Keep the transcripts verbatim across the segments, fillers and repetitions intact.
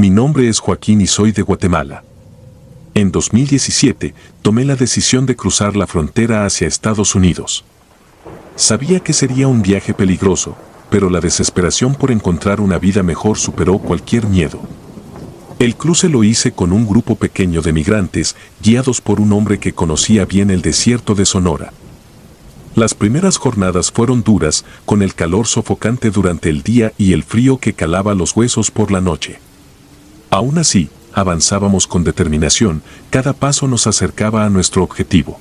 Mi nombre es Joaquín y soy de Guatemala. En dos mil diecisiete, tomé la decisión de cruzar la frontera hacia Estados Unidos. Sabía que sería un viaje peligroso, pero la desesperación por encontrar una vida mejor superó cualquier miedo. El cruce lo hice con un grupo pequeño de migrantes, guiados por un hombre que conocía bien el desierto de Sonora. Las primeras jornadas fueron duras, con el calor sofocante durante el día y el frío que calaba los huesos por la noche. Aún así, avanzábamos con determinación, cada paso nos acercaba a nuestro objetivo.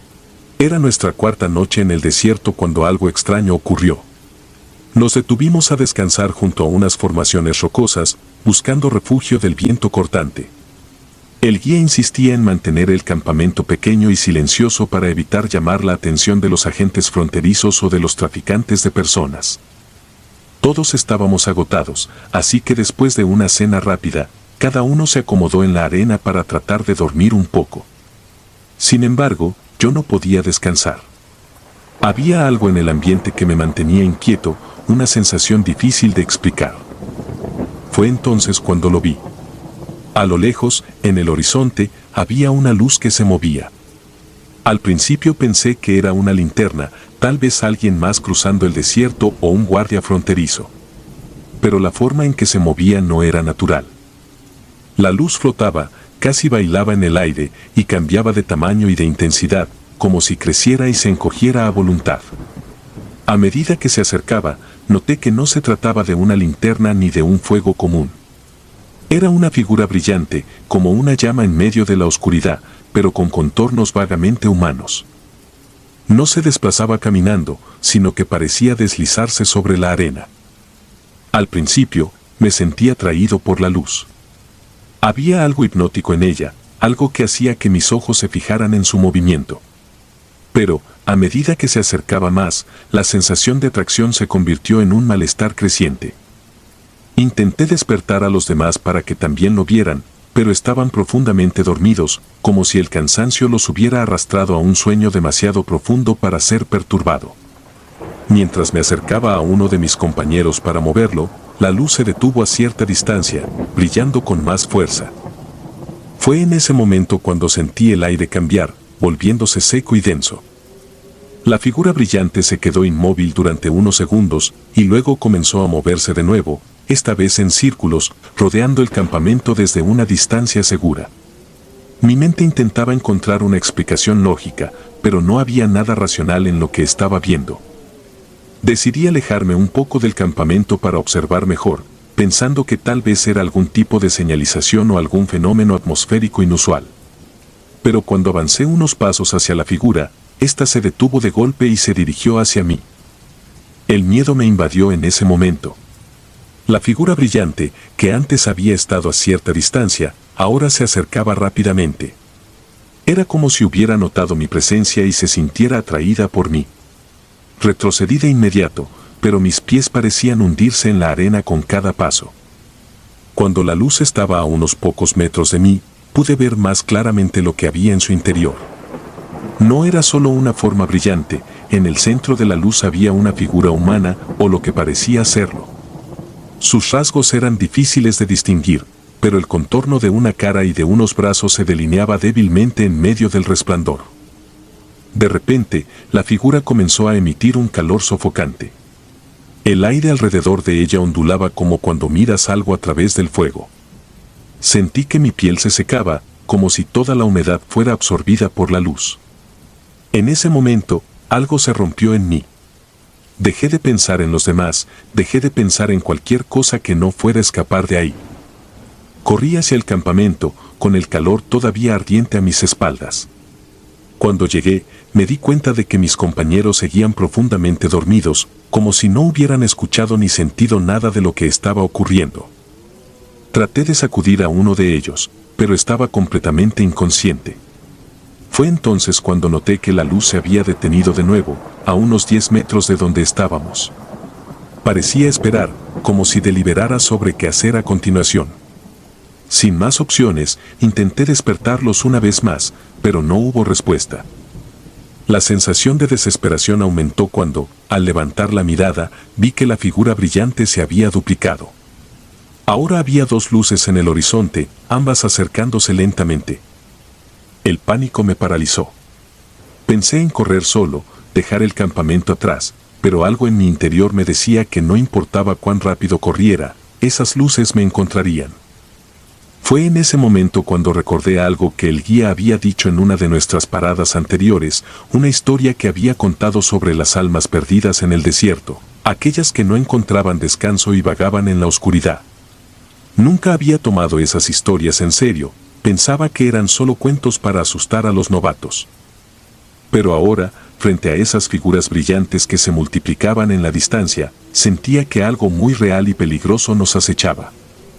Era nuestra cuarta noche en el desierto cuando algo extraño ocurrió. Nos detuvimos a descansar junto a unas formaciones rocosas, buscando refugio del viento cortante. El guía insistía en mantener el campamento pequeño y silencioso para evitar llamar la atención de los agentes fronterizos o de los traficantes de personas. Todos estábamos agotados, así que después de una cena rápida, cada uno se acomodó en la arena para tratar de dormir un poco. Sin embargo, yo no podía descansar. Había algo en el ambiente que me mantenía inquieto, una sensación difícil de explicar. Fue entonces cuando lo vi. A lo lejos, en el horizonte, había una luz que se movía. Al principio pensé que era una linterna, tal vez alguien más cruzando el desierto o un guardia fronterizo. Pero la forma en que se movía no era natural. La luz flotaba, casi bailaba en el aire y cambiaba de tamaño y de intensidad, como si creciera y se encogiera a voluntad. A medida que se acercaba, noté que no se trataba de una linterna ni de un fuego común. Era una figura brillante, como una llama en medio de la oscuridad, pero con contornos vagamente humanos. No se desplazaba caminando, sino que parecía deslizarse sobre la arena. Al principio, me sentí atraído por la luz. Había algo hipnótico en ella, algo que hacía que mis ojos se fijaran en su movimiento. Pero, a medida que se acercaba más, la sensación de atracción se convirtió en un malestar creciente. Intenté despertar a los demás para que también lo vieran, pero estaban profundamente dormidos, como si el cansancio los hubiera arrastrado a un sueño demasiado profundo para ser perturbado. Mientras me acercaba a uno de mis compañeros para moverlo, la luz se detuvo a cierta distancia, brillando con más fuerza. Fue en ese momento cuando sentí el aire cambiar, volviéndose seco y denso. La figura brillante se quedó inmóvil durante unos segundos y luego comenzó a moverse de nuevo, esta vez en círculos, rodeando el campamento desde una distancia segura. Mi mente intentaba encontrar una explicación lógica, pero no había nada racional en lo que estaba viendo. Decidí alejarme un poco del campamento para observar mejor, pensando que tal vez era algún tipo de señalización o algún fenómeno atmosférico inusual. Pero cuando avancé unos pasos hacia la figura, ésta se detuvo de golpe y se dirigió hacia mí. El miedo me invadió en ese momento. La figura brillante, que antes había estado a cierta distancia, ahora se acercaba rápidamente. Era como si hubiera notado mi presencia y se sintiera atraída por mí. Retrocedí de inmediato, pero mis pies parecían hundirse en la arena con cada paso. Cuando la luz estaba a unos pocos metros de mí, pude ver más claramente lo que había en su interior. No era solo una forma brillante, en el centro de la luz había una figura humana, o lo que parecía serlo. Sus rasgos eran difíciles de distinguir, pero el contorno de una cara y de unos brazos se delineaba débilmente en medio del resplandor. De repente, la figura comenzó a emitir un calor sofocante. El aire alrededor de ella ondulaba como cuando miras algo a través del fuego. Sentí que mi piel se secaba, como si toda la humedad fuera absorbida por la luz. En ese momento, algo se rompió en mí. Dejé de pensar en los demás, dejé de pensar en cualquier cosa que no fuera escapar de ahí. Corrí hacia el campamento, con el calor todavía ardiente a mis espaldas. Cuando llegué, me di cuenta de que mis compañeros seguían profundamente dormidos, como si no hubieran escuchado ni sentido nada de lo que estaba ocurriendo. Traté de sacudir a uno de ellos, pero estaba completamente inconsciente. Fue entonces cuando noté que la luz se había detenido de nuevo, a unos diez metros de donde estábamos. Parecía esperar, como si deliberara sobre qué hacer a continuación. Sin más opciones, intenté despertarlos una vez más, pero no hubo respuesta. La sensación de desesperación aumentó cuando, al levantar la mirada, vi que la figura brillante se había duplicado. Ahora había dos luces en el horizonte, ambas acercándose lentamente. El pánico me paralizó. Pensé en correr solo, dejar el campamento atrás, pero algo en mi interior me decía que no importaba cuán rápido corriera, esas luces me encontrarían. Fue en ese momento cuando recordé algo que el guía había dicho en una de nuestras paradas anteriores, una historia que había contado sobre las almas perdidas en el desierto, aquellas que no encontraban descanso y vagaban en la oscuridad. Nunca había tomado esas historias en serio, pensaba que eran solo cuentos para asustar a los novatos. Pero ahora, frente a esas figuras brillantes que se multiplicaban en la distancia, sentía que algo muy real y peligroso nos acechaba.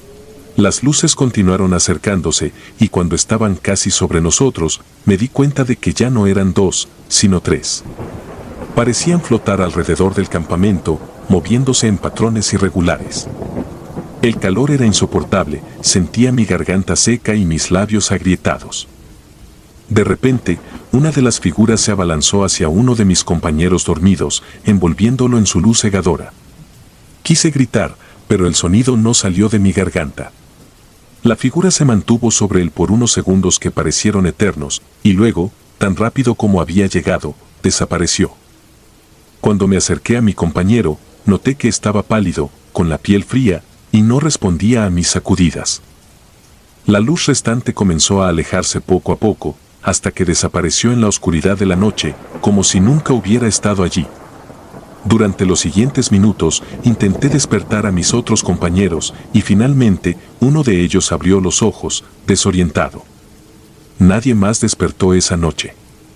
Las luces continuaron acercándose, y cuando estaban casi sobre nosotros, me di cuenta de que ya no eran dos, sino tres. Parecían flotar alrededor del campamento, moviéndose en patrones irregulares. El calor era insoportable, sentía mi garganta seca y mis labios agrietados. De repente, una de las figuras se abalanzó hacia uno de mis compañeros dormidos, envolviéndolo en su luz cegadora. Quise gritar, pero el sonido no salió de mi garganta. La figura se mantuvo sobre él por unos segundos que parecieron eternos, y luego, tan rápido como había llegado, desapareció. Cuando me acerqué a mi compañero, noté que estaba pálido, con la piel fría, y no respondía a mis sacudidas. La luz restante comenzó a alejarse poco a poco, hasta que desapareció en la oscuridad de la noche, como si nunca hubiera estado allí. Durante los siguientes minutos, intenté despertar a mis otros compañeros, y finalmente, uno de ellos abrió los ojos, desorientado. Nadie más despertó esa noche.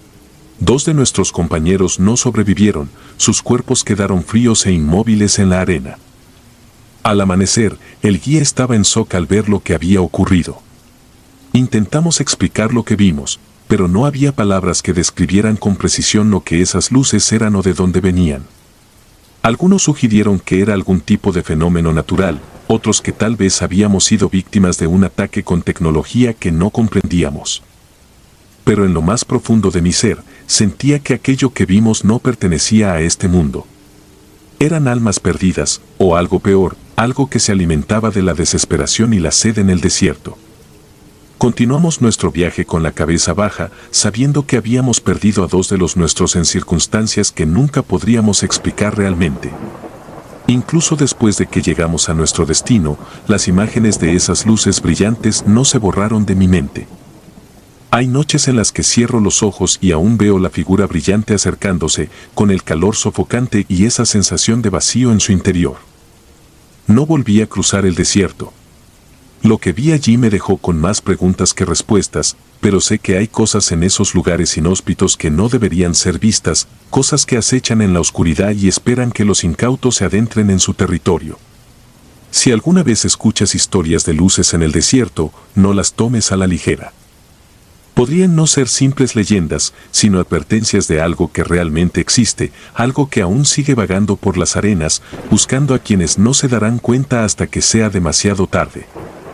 Dos de nuestros compañeros no sobrevivieron, sus cuerpos quedaron fríos e inmóviles en la arena. Al amanecer, el guía estaba en shock al ver lo que había ocurrido. Intentamos explicar lo que vimos, pero no había palabras que describieran con precisión lo que esas luces eran o de dónde venían. Algunos sugirieron que era algún tipo de fenómeno natural, otros que tal vez habíamos sido víctimas de un ataque con tecnología que no comprendíamos. Pero en lo más profundo de mi ser, sentía que aquello que vimos no pertenecía a este mundo. Eran almas perdidas, o algo peor, algo que se alimentaba de la desesperación y la sed en el desierto. Continuamos nuestro viaje con la cabeza baja, sabiendo que habíamos perdido a dos de los nuestros en circunstancias que nunca podríamos explicar realmente. Incluso después de que llegamos a nuestro destino, las imágenes de esas luces brillantes no se borraron de mi mente. Hay noches en las que cierro los ojos y aún veo la figura brillante acercándose, con el calor sofocante y esa sensación de vacío en su interior. No volví a cruzar el desierto. Lo que vi allí me dejó con más preguntas que respuestas, pero sé que hay cosas en esos lugares inhóspitos que no deberían ser vistas, cosas que acechan en la oscuridad y esperan que los incautos se adentren en su territorio. Si alguna vez escuchas historias de luces en el desierto, no las tomes a la ligera. Podrían no ser simples leyendas, sino advertencias de algo que realmente existe, algo que aún sigue vagando por las arenas, buscando a quienes no se darán cuenta hasta que sea demasiado tarde.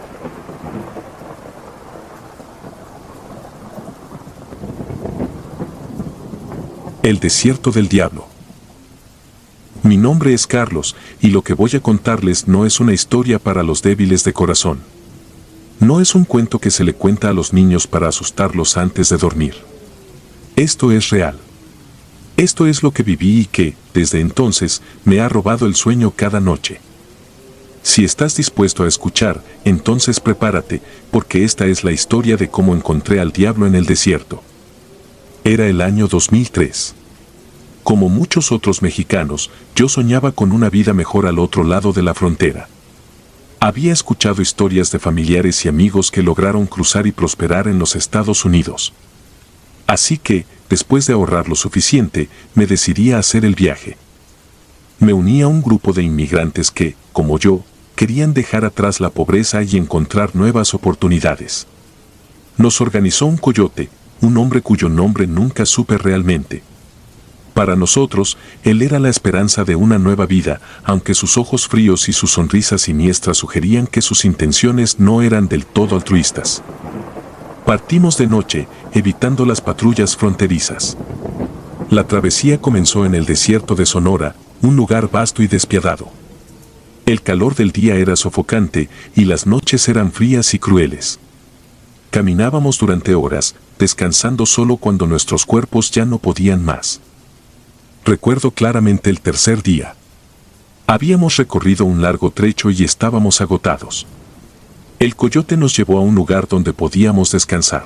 El desierto del diablo. Mi nombre es Carlos, y lo que voy a contarles no es una historia para los débiles de corazón. No es un cuento que se le cuenta a los niños para asustarlos antes de dormir. Esto es real. Esto es lo que viví y que, desde entonces, me ha robado el sueño cada noche. Si estás dispuesto a escuchar, entonces prepárate, porque esta es la historia de cómo encontré al diablo en el desierto. Era el año dos mil tres. Como muchos otros mexicanos, yo soñaba con una vida mejor al otro lado de la frontera. Había escuchado historias de familiares y amigos que lograron cruzar y prosperar en los Estados Unidos. Así que, después de ahorrar lo suficiente, me decidí a hacer el viaje. Me uní a un grupo de inmigrantes que, como yo, querían dejar atrás la pobreza y encontrar nuevas oportunidades. Nos organizó un coyote, un hombre cuyo nombre nunca supe realmente. Para nosotros, él era la esperanza de una nueva vida, aunque sus ojos fríos y su sonrisa siniestra sugerían que sus intenciones no eran del todo altruistas. Partimos de noche, evitando las patrullas fronterizas. La travesía comenzó en el desierto de Sonora, un lugar vasto y despiadado. El calor del día era sofocante y las noches eran frías y crueles. Caminábamos durante horas, descansando solo cuando nuestros cuerpos ya no podían más. Recuerdo claramente el tercer día. Habíamos recorrido un largo trecho y estábamos agotados. El coyote nos llevó a un lugar donde podíamos descansar.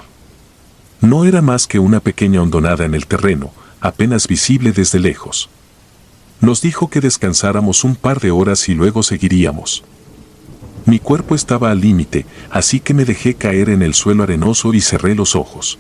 No era más que una pequeña hondonada en el terreno, apenas visible desde lejos. Nos dijo que descansáramos un par de horas y luego seguiríamos. Mi cuerpo estaba al límite, así que me dejé caer en el suelo arenoso y cerré los ojos.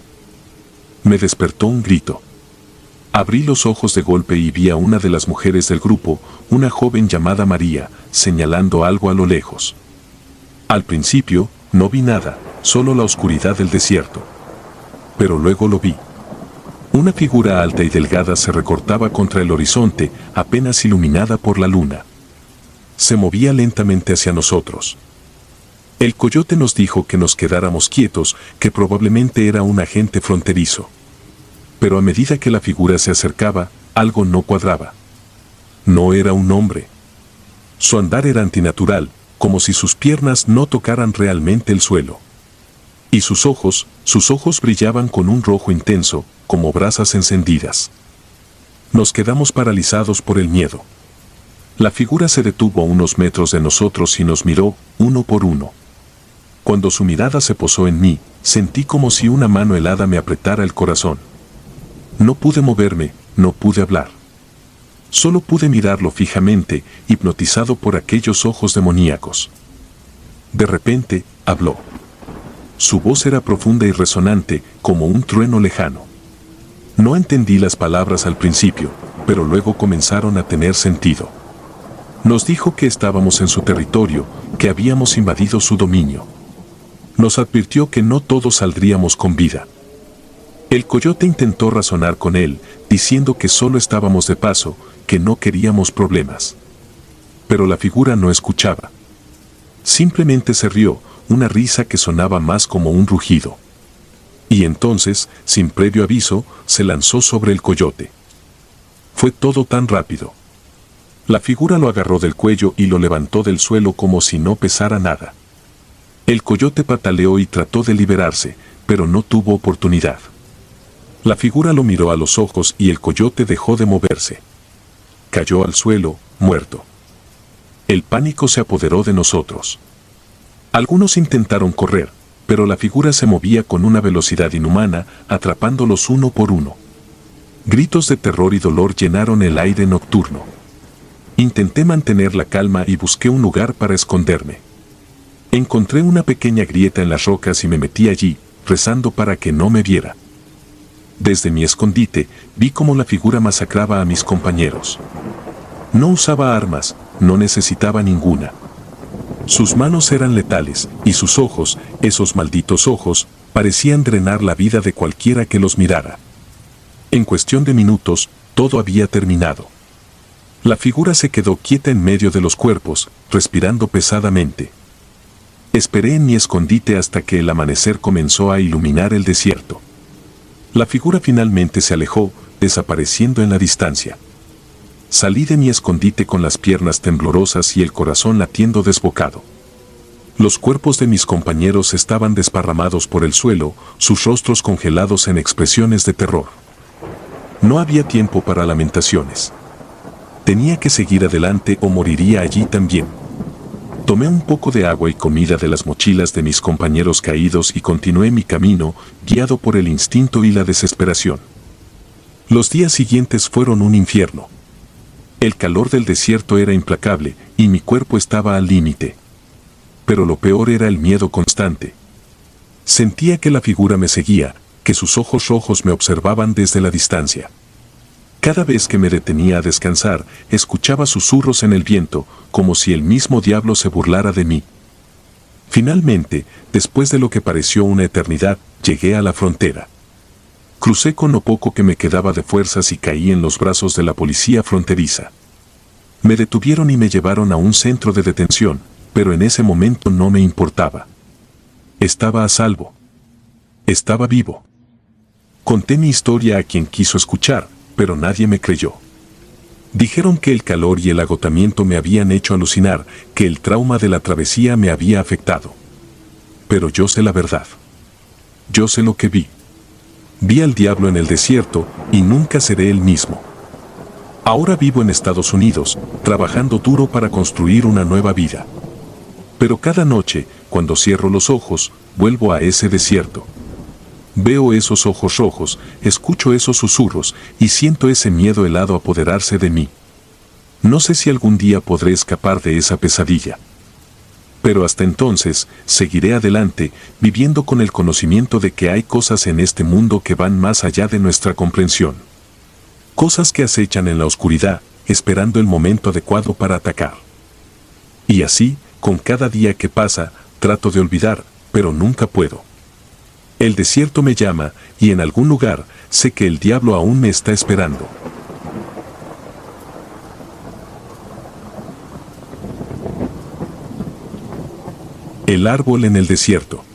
Me despertó un grito. Abrí los ojos de golpe y vi a una de las mujeres del grupo, una joven llamada María, señalando algo a lo lejos. Al principio, no vi nada, solo la oscuridad del desierto. Pero luego lo vi. Una figura alta y delgada se recortaba contra el horizonte, apenas iluminada por la luna. Se movía lentamente hacia nosotros. El coyote nos dijo que nos quedáramos quietos, que probablemente era un agente fronterizo. Pero a medida que la figura se acercaba, algo no cuadraba. No era un hombre. Su andar era antinatural, como si sus piernas no tocaran realmente el suelo. Y sus ojos, sus ojos brillaban con un rojo intenso, como brasas encendidas. Nos quedamos paralizados por el miedo. La figura se detuvo a unos metros de nosotros y nos miró, uno por uno. Cuando su mirada se posó en mí, sentí como si una mano helada me apretara el corazón. No pude moverme, no pude hablar. Solo pude mirarlo fijamente, hipnotizado por aquellos ojos demoníacos. De repente, habló. Su voz era profunda y resonante, como un trueno lejano. No entendí las palabras al principio, pero luego comenzaron a tener sentido. Nos dijo que estábamos en su territorio, que habíamos invadido su dominio. Nos advirtió que no todos saldríamos con vida. El coyote intentó razonar con él, diciendo que solo estábamos de paso, que no queríamos problemas. Pero la figura no escuchaba. Simplemente se rió, una risa que sonaba más como un rugido. Y entonces, sin previo aviso, se lanzó sobre el coyote. Fue todo tan rápido. La figura lo agarró del cuello y lo levantó del suelo como si no pesara nada. El coyote pataleó y trató de liberarse, pero no tuvo oportunidad. La figura lo miró a los ojos y el coyote dejó de moverse. Cayó al suelo, muerto. El pánico se apoderó de nosotros. Algunos intentaron correr, pero la figura se movía con una velocidad inhumana, atrapándolos uno por uno. Gritos de terror y dolor llenaron el aire nocturno. Intenté mantener la calma y busqué un lugar para esconderme. Encontré una pequeña grieta en las rocas y me metí allí, rezando para que no me viera. Desde mi escondite, vi cómo la figura masacraba a mis compañeros. No usaba armas, no necesitaba ninguna. Sus manos eran letales, y sus ojos, esos malditos ojos, parecían drenar la vida de cualquiera que los mirara. En cuestión de minutos, todo había terminado. La figura se quedó quieta en medio de los cuerpos, respirando pesadamente. Esperé en mi escondite hasta que el amanecer comenzó a iluminar el desierto. La figura finalmente se alejó, desapareciendo en la distancia. Salí de mi escondite con las piernas temblorosas y el corazón latiendo desbocado. Los cuerpos de mis compañeros estaban desparramados por el suelo, sus rostros congelados en expresiones de terror. No había tiempo para lamentaciones. Tenía que seguir adelante o moriría allí también. Tomé un poco de agua y comida de las mochilas de mis compañeros caídos y continué mi camino, guiado por el instinto y la desesperación. Los días siguientes fueron un infierno. El calor del desierto era implacable y mi cuerpo estaba al límite. Pero lo peor era el miedo constante. Sentía que la figura me seguía, que sus ojos rojos me observaban desde la distancia. Cada vez que me detenía a descansar, escuchaba susurros en el viento, como si el mismo diablo se burlara de mí. Finalmente, después de lo que pareció una eternidad, llegué a la frontera. Crucé con lo poco que me quedaba de fuerzas y caí en los brazos de la policía fronteriza. Me detuvieron y me llevaron a un centro de detención, pero en ese momento no me importaba. Estaba a salvo. Estaba vivo. Conté mi historia a quien quiso escuchar, pero nadie me creyó. Dijeron que el calor y el agotamiento me habían hecho alucinar, que el trauma de la travesía me había afectado. Pero yo sé la verdad. Yo sé lo que vi. Vi al diablo en el desierto y nunca seré el mismo. Ahora vivo en Estados Unidos, trabajando duro para construir una nueva vida. Pero cada noche, cuando cierro los ojos, vuelvo a ese desierto. Veo esos ojos rojos, escucho esos susurros y siento ese miedo helado apoderarse de mí. No sé si algún día podré escapar de esa pesadilla. Pero hasta entonces, seguiré adelante, viviendo con el conocimiento de que hay cosas en este mundo que van más allá de nuestra comprensión. Cosas que acechan en la oscuridad, esperando el momento adecuado para atacar. Y así, con cada día que pasa, trato de olvidar, pero nunca puedo. El desierto me llama, y en algún lugar, sé que el diablo aún me está esperando. El árbol en el desierto.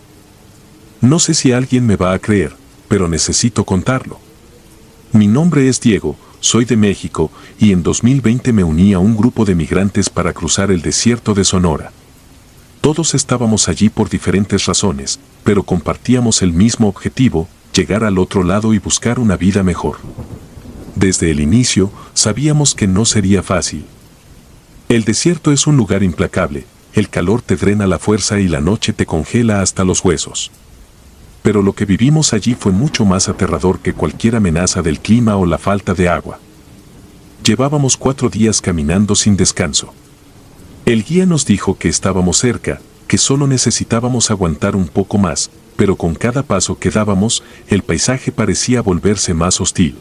No sé si alguien me va a creer, pero necesito contarlo. Mi nombre es Diego, soy de México, y en dos mil veinte me uní a un grupo de migrantes para cruzar el desierto de Sonora. Todos estábamos allí por diferentes razones, pero compartíamos el mismo objetivo, llegar al otro lado y buscar una vida mejor. Desde el inicio, sabíamos que no sería fácil. El desierto es un lugar implacable, el calor te drena la fuerza y la noche te congela hasta los huesos. Pero lo que vivimos allí fue mucho más aterrador que cualquier amenaza del clima o la falta de agua. Llevábamos cuatro días caminando sin descanso. El guía nos dijo que estábamos cerca, que solo necesitábamos aguantar un poco más, pero con cada paso que dábamos, el paisaje parecía volverse más hostil.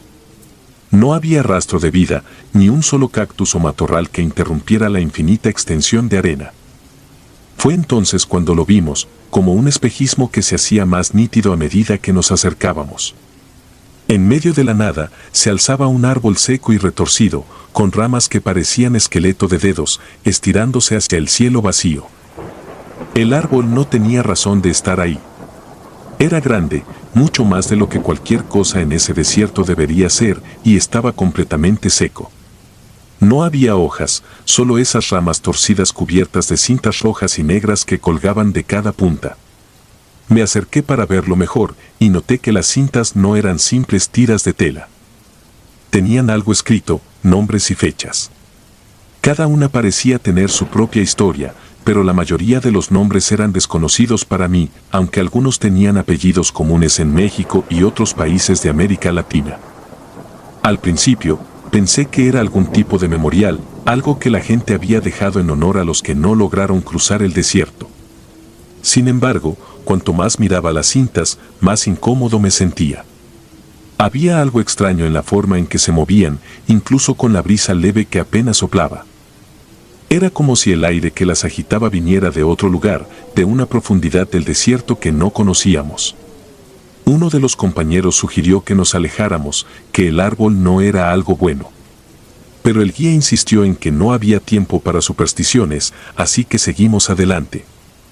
No había rastro de vida, ni un solo cactus o matorral que interrumpiera la infinita extensión de arena. Fue entonces cuando lo vimos, como un espejismo que se hacía más nítido a medida que nos acercábamos. En medio de la nada, se alzaba un árbol seco y retorcido, con ramas que parecían esqueleto de dedos, estirándose hacia el cielo vacío. El árbol no tenía razón de estar ahí. Era grande, mucho más de lo que cualquier cosa en ese desierto debería ser, y estaba completamente seco. No había hojas, solo esas ramas torcidas cubiertas de cintas rojas y negras que colgaban de cada punta. Me acerqué para verlo mejor, y noté que las cintas no eran simples tiras de tela. Tenían algo escrito, nombres y fechas. Cada una parecía tener su propia historia, pero la mayoría de los nombres eran desconocidos para mí, aunque algunos tenían apellidos comunes en México y otros países de América Latina. Al principio, pensé que era algún tipo de memorial, algo que la gente había dejado en honor a los que no lograron cruzar el desierto. Sin embargo, cuanto más miraba las cintas, más incómodo me sentía. Había algo extraño en la forma en que se movían, incluso con la brisa leve que apenas soplaba. Era como si el aire que las agitaba viniera de otro lugar, de una profundidad del desierto que no conocíamos. Uno de los compañeros sugirió que nos alejáramos, que el árbol no era algo bueno. Pero el guía insistió en que no había tiempo para supersticiones, así que seguimos adelante.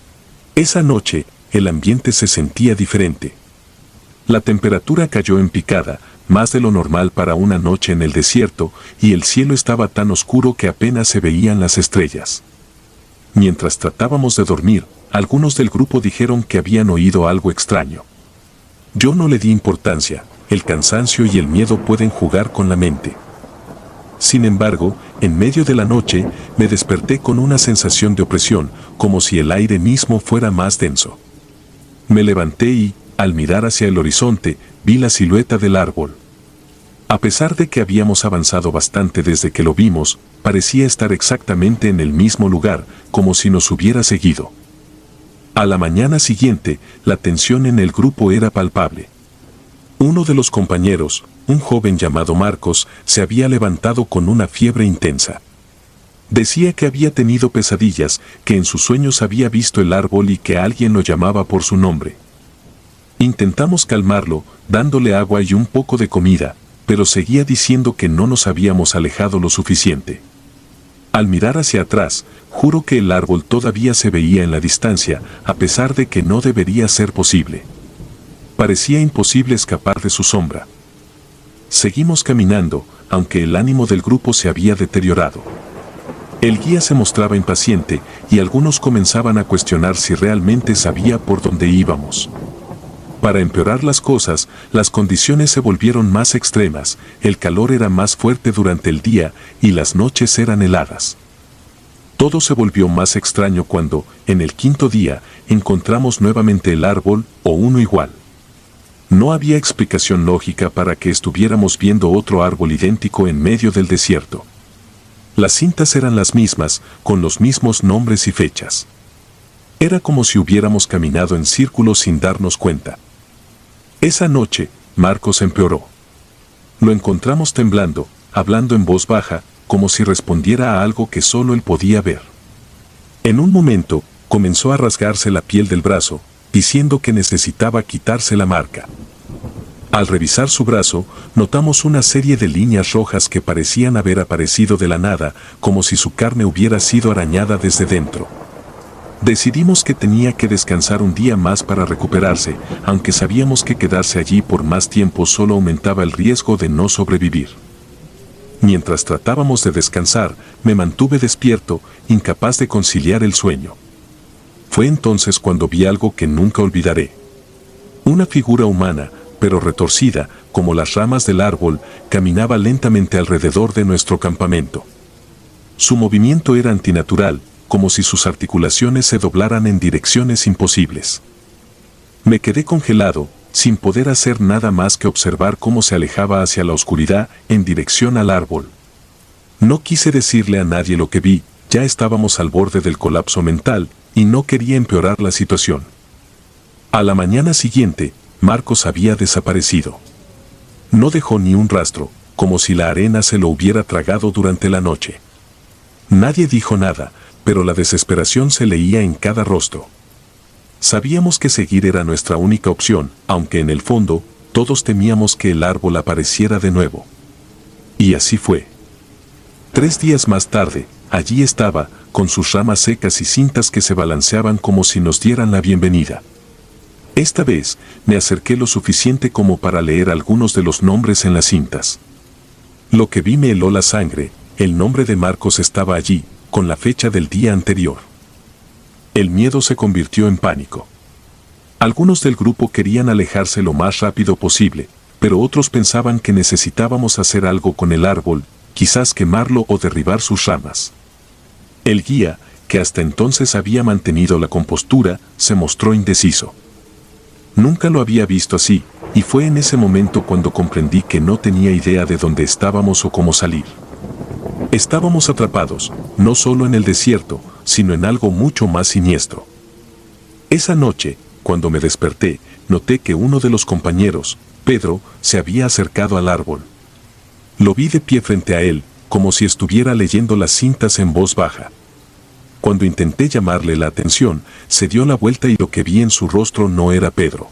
Esa noche, el ambiente se sentía diferente. La temperatura cayó en picada, más de lo normal para una noche en el desierto, y el cielo estaba tan oscuro que apenas se veían las estrellas. Mientras tratábamos de dormir, algunos del grupo dijeron que habían oído algo extraño. Yo no le di importancia, el cansancio y el miedo pueden jugar con la mente. Sin embargo, en medio de la noche, me desperté con una sensación de opresión, como si el aire mismo fuera más denso. Me levanté y, al mirar hacia el horizonte, vi la silueta del árbol. A pesar de que habíamos avanzado bastante desde que lo vimos, parecía estar exactamente en el mismo lugar, como si nos hubiera seguido. A la mañana siguiente, la tensión en el grupo era palpable. Uno de los compañeros, un joven llamado Marcos, se había levantado con una fiebre intensa. Decía que había tenido pesadillas, que en sus sueños había visto el árbol y que alguien lo llamaba por su nombre. Intentamos calmarlo, dándole agua y un poco de comida, pero seguía diciendo que no nos habíamos alejado lo suficiente. Al mirar hacia atrás, juro que el árbol todavía se veía en la distancia, a pesar de que no debería ser posible. Parecía imposible escapar de su sombra. Seguimos caminando, aunque el ánimo del grupo se había deteriorado. El guía se mostraba impaciente y algunos comenzaban a cuestionar si realmente sabía por dónde íbamos. Para empeorar las cosas, las condiciones se volvieron más extremas, el calor era más fuerte durante el día y las noches eran heladas. Todo se volvió más extraño cuando, en el quinto día, encontramos nuevamente el árbol o uno igual. No había explicación lógica para que estuviéramos viendo otro árbol idéntico en medio del desierto. Las cintas eran las mismas, con los mismos nombres y fechas. Era como si hubiéramos caminado en círculos sin darnos cuenta. Esa noche, Marcos empeoró. Lo encontramos temblando, hablando en voz baja, como si respondiera a algo que solo él podía ver. En un momento, comenzó a rasgarse la piel del brazo, diciendo que necesitaba quitarse la marca. Al revisar su brazo, notamos una serie de líneas rojas que parecían haber aparecido de la nada, como si su carne hubiera sido arañada desde dentro. Decidimos que tenía que descansar un día más para recuperarse, aunque sabíamos que quedarse allí por más tiempo solo aumentaba el riesgo de no sobrevivir. Mientras tratábamos de descansar, me mantuve despierto, incapaz de conciliar el sueño. Fue entonces cuando vi algo que nunca olvidaré. Una figura humana, pero retorcida, como las ramas del árbol, caminaba lentamente alrededor de nuestro campamento. Su movimiento era antinatural, como si sus articulaciones se doblaran en direcciones imposibles. Me quedé congelado, sin poder hacer nada más que observar cómo se alejaba hacia la oscuridad en dirección al árbol. No quise decirle a nadie lo que vi, ya estábamos al borde del colapso mental y no quería empeorar la situación. A la mañana siguiente, Marcos había desaparecido. No dejó ni un rastro, como si la arena se lo hubiera tragado durante la noche. Nadie dijo nada, pero la desesperación se leía en cada rostro. Sabíamos que seguir era nuestra única opción, aunque en el fondo, todos temíamos que el árbol apareciera de nuevo. Y así fue. Tres días más tarde, allí estaba, con sus ramas secas y cintas que se balanceaban como si nos dieran la bienvenida. Esta vez, me acerqué lo suficiente como para leer algunos de los nombres en las cintas. Lo que vi me heló la sangre, el nombre de Marcos estaba allí, con la fecha del día anterior. El miedo se convirtió en pánico. Algunos del grupo querían alejarse lo más rápido posible, pero otros pensaban que necesitábamos hacer algo con el árbol, quizás quemarlo o derribar sus ramas. El guía, que hasta entonces había mantenido la compostura, se mostró indeciso. Nunca lo había visto así, y fue en ese momento cuando comprendí que no tenía idea de dónde estábamos o cómo salir. Estábamos atrapados, no solo en el desierto, sino en algo mucho más siniestro. Esa noche, cuando me desperté, noté que uno de los compañeros, Pedro, se había acercado al árbol. Lo vi de pie frente a él, como si estuviera leyendo las cintas en voz baja. Cuando intenté llamarle la atención, se dio la vuelta y lo que vi en su rostro no era Pedro.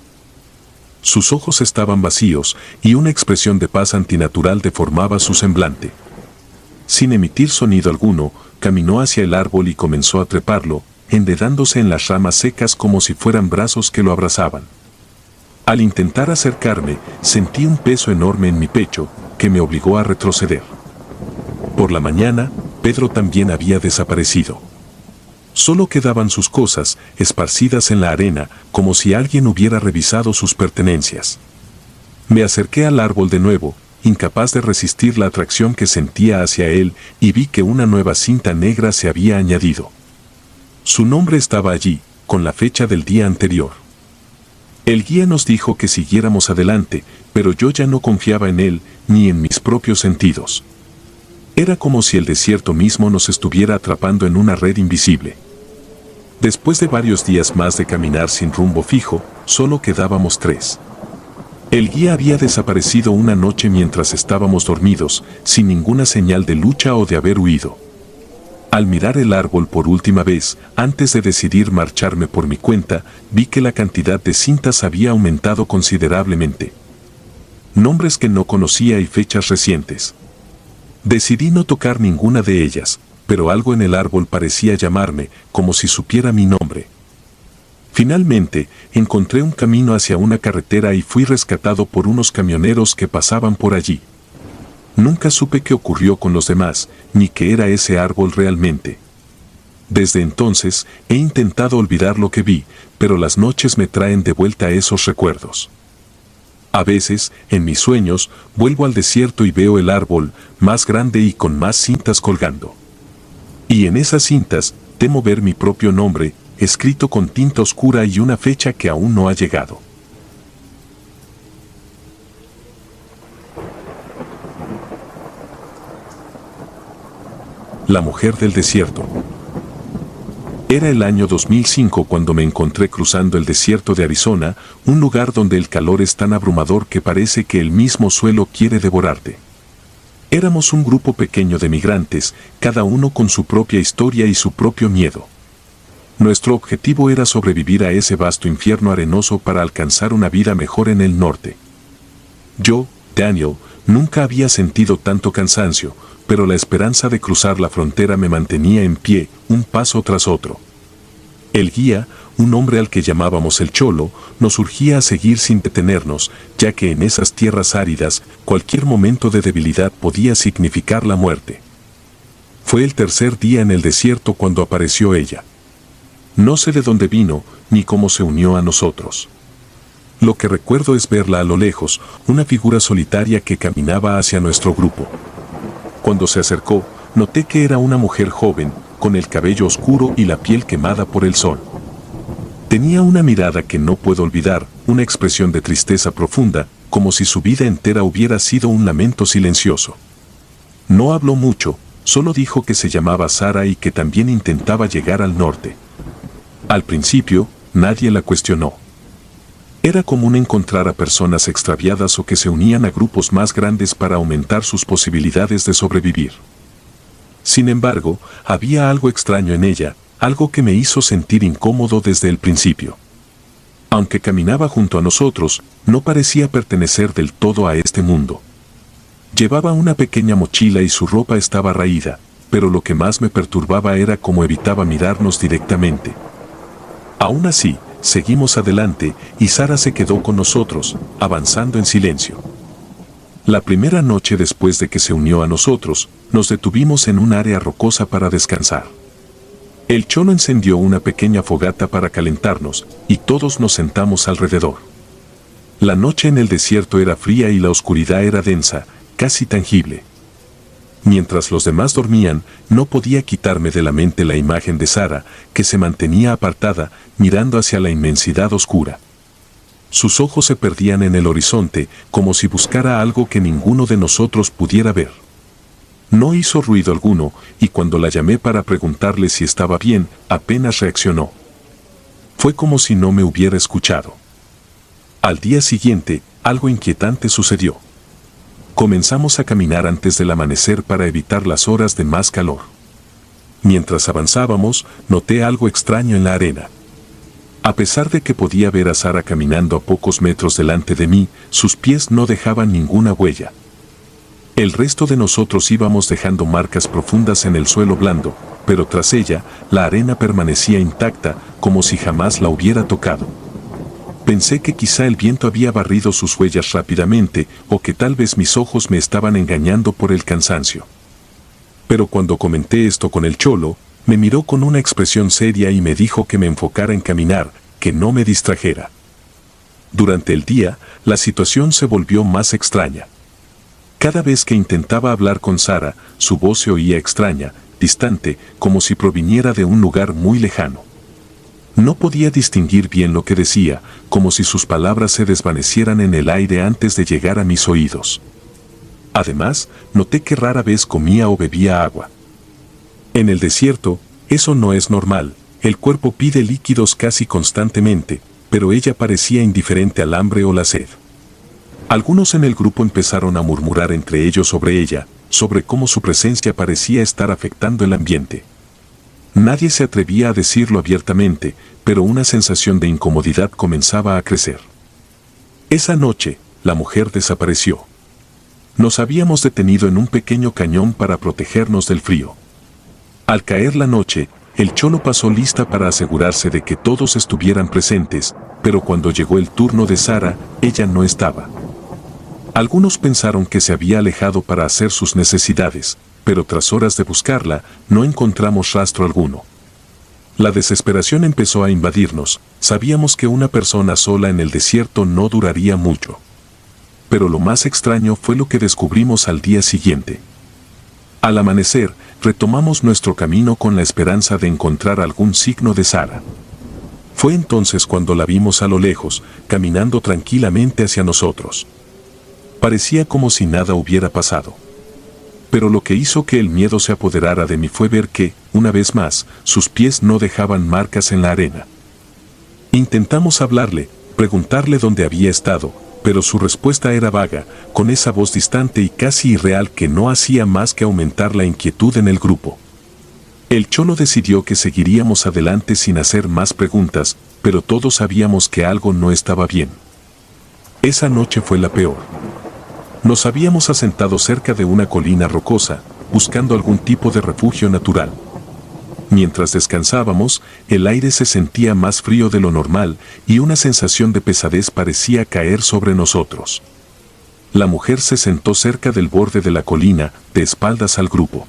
Sus ojos estaban vacíos y una expresión de paz antinatural deformaba su semblante. Sin emitir sonido alguno, caminó hacia el árbol y comenzó a treparlo, enredándose en las ramas secas como si fueran brazos que lo abrazaban. Al intentar acercarme, sentí un peso enorme en mi pecho, que me obligó a retroceder. Por la mañana, Pedro también había desaparecido. Solo quedaban sus cosas, esparcidas en la arena, como si alguien hubiera revisado sus pertenencias. Me acerqué al árbol de nuevo, incapaz de resistir la atracción que sentía hacia él, y vi que una nueva cinta negra se había añadido. Su nombre estaba allí, con la fecha del día anterior. El guía nos dijo que siguiéramos adelante, pero yo ya no confiaba en él, ni en mis propios sentidos. Era como si el desierto mismo nos estuviera atrapando en una red invisible. Después de varios días más de caminar sin rumbo fijo, solo quedábamos tres. El guía había desaparecido una noche mientras estábamos dormidos, sin ninguna señal de lucha o de haber huido. Al mirar el árbol por última vez, antes de decidir marcharme por mi cuenta, vi que la cantidad de cintas había aumentado considerablemente. Nombres que no conocía y fechas recientes. Decidí no tocar ninguna de ellas, pero algo en el árbol parecía llamarme, como si supiera mi nombre. Finalmente, encontré un camino hacia una carretera y fui rescatado por unos camioneros que pasaban por allí. Nunca supe qué ocurrió con los demás, ni qué era ese árbol realmente. Desde entonces, he intentado olvidar lo que vi, pero las noches me traen de vuelta esos recuerdos. A veces, en mis sueños, vuelvo al desierto y veo el árbol, más grande y con más cintas colgando. Y en esas cintas, temo ver mi propio nombre, escrito con tinta oscura y una fecha que aún no ha llegado. La mujer del desierto. Era el año dos mil cinco cuando me encontré cruzando el desierto de Arizona, un lugar donde el calor es tan abrumador que parece que el mismo suelo quiere devorarte. Éramos un grupo pequeño de migrantes, cada uno con su propia historia y su propio miedo. Nuestro objetivo era sobrevivir a ese vasto infierno arenoso para alcanzar una vida mejor en el norte. Yo, Daniel, nunca había sentido tanto cansancio, pero la esperanza de cruzar la frontera me mantenía en pie, un paso tras otro. El guía, un hombre al que llamábamos el Cholo, nos urgía a seguir sin detenernos, ya que en esas tierras áridas, cualquier momento de debilidad podía significar la muerte. Fue el tercer día en el desierto cuando apareció ella. No sé de dónde vino, ni cómo se unió a nosotros. Lo que recuerdo es verla a lo lejos, una figura solitaria que caminaba hacia nuestro grupo. Cuando se acercó, noté que era una mujer joven, con el cabello oscuro y la piel quemada por el sol. Tenía una mirada que no puedo olvidar, una expresión de tristeza profunda, como si su vida entera hubiera sido un lamento silencioso. No habló mucho, solo dijo que se llamaba Sara y que también intentaba llegar al norte. Al principio, nadie la cuestionó. Era común encontrar a personas extraviadas o que se unían a grupos más grandes para aumentar sus posibilidades de sobrevivir. Sin embargo, había algo extraño en ella, algo que me hizo sentir incómodo desde el principio. Aunque caminaba junto a nosotros, no parecía pertenecer del todo a este mundo. Llevaba una pequeña mochila y su ropa estaba raída, pero lo que más me perturbaba era cómo evitaba mirarnos directamente. Aún así, seguimos adelante y Sara se quedó con nosotros, avanzando en silencio. La primera noche después de que se unió a nosotros, nos detuvimos en un área rocosa para descansar. El Cholo encendió una pequeña fogata para calentarnos y todos nos sentamos alrededor. La noche en el desierto era fría y la oscuridad era densa, casi tangible. Mientras los demás dormían, no podía quitarme de la mente la imagen de Sara, que se mantenía apartada, mirando hacia la inmensidad oscura. Sus ojos se perdían en el horizonte, como si buscara algo que ninguno de nosotros pudiera ver. No hizo ruido alguno, y cuando la llamé para preguntarle si estaba bien, apenas reaccionó. Fue como si no me hubiera escuchado. Al día siguiente, algo inquietante sucedió. Comenzamos a caminar antes del amanecer para evitar las horas de más calor. Mientras avanzábamos, noté algo extraño en la arena. A pesar de que podía ver a Sara caminando a pocos metros delante de mí, sus pies no dejaban ninguna huella. El resto de nosotros íbamos dejando marcas profundas en el suelo blando, pero tras ella, la arena permanecía intacta, como si jamás la hubiera tocado. Pensé que quizá el viento había barrido sus huellas rápidamente, o que tal vez mis ojos me estaban engañando por el cansancio. Pero cuando comenté esto con el Cholo, me miró con una expresión seria y me dijo que me enfocara en caminar, que no me distrajera. Durante el día, la situación se volvió más extraña. Cada vez que intentaba hablar con Sara, su voz se oía extraña, distante, como si proviniera de un lugar muy lejano. No podía distinguir bien lo que decía, como si sus palabras se desvanecieran en el aire antes de llegar a mis oídos. Además, noté que rara vez comía o bebía agua. En el desierto, eso no es normal, el cuerpo pide líquidos casi constantemente, pero ella parecía indiferente al hambre o la sed. Algunos en el grupo empezaron a murmurar entre ellos sobre ella, sobre cómo su presencia parecía estar afectando el ambiente. Nadie se atrevía a decirlo abiertamente, pero una sensación de incomodidad comenzaba a crecer. Esa noche, la mujer desapareció. Nos habíamos detenido en un pequeño cañón para protegernos del frío. Al caer la noche, el Cholo pasó lista para asegurarse de que todos estuvieran presentes, pero cuando llegó el turno de Sara, ella no estaba. Algunos pensaron que se había alejado para hacer sus necesidades, pero tras horas de buscarla, no encontramos rastro alguno. La desesperación empezó a invadirnos, sabíamos que una persona sola en el desierto no duraría mucho. Pero lo más extraño fue lo que descubrimos al día siguiente. Al amanecer, retomamos nuestro camino con la esperanza de encontrar algún signo de Sara. Fue entonces cuando la vimos a lo lejos, caminando tranquilamente hacia nosotros. Parecía como si nada hubiera pasado. Pero lo que hizo que el miedo se apoderara de mí fue ver que, una vez más, sus pies no dejaban marcas en la arena. Intentamos hablarle, preguntarle dónde había estado, pero su respuesta era vaga, con esa voz distante y casi irreal que no hacía más que aumentar la inquietud en el grupo. El cholo decidió que seguiríamos adelante sin hacer más preguntas, pero todos sabíamos que algo no estaba bien. Esa noche fue la peor. Nos habíamos asentado cerca de una colina rocosa, buscando algún tipo de refugio natural. Mientras descansábamos, el aire se sentía más frío de lo normal y una sensación de pesadez parecía caer sobre nosotros. La mujer se sentó cerca del borde de la colina, de espaldas al grupo.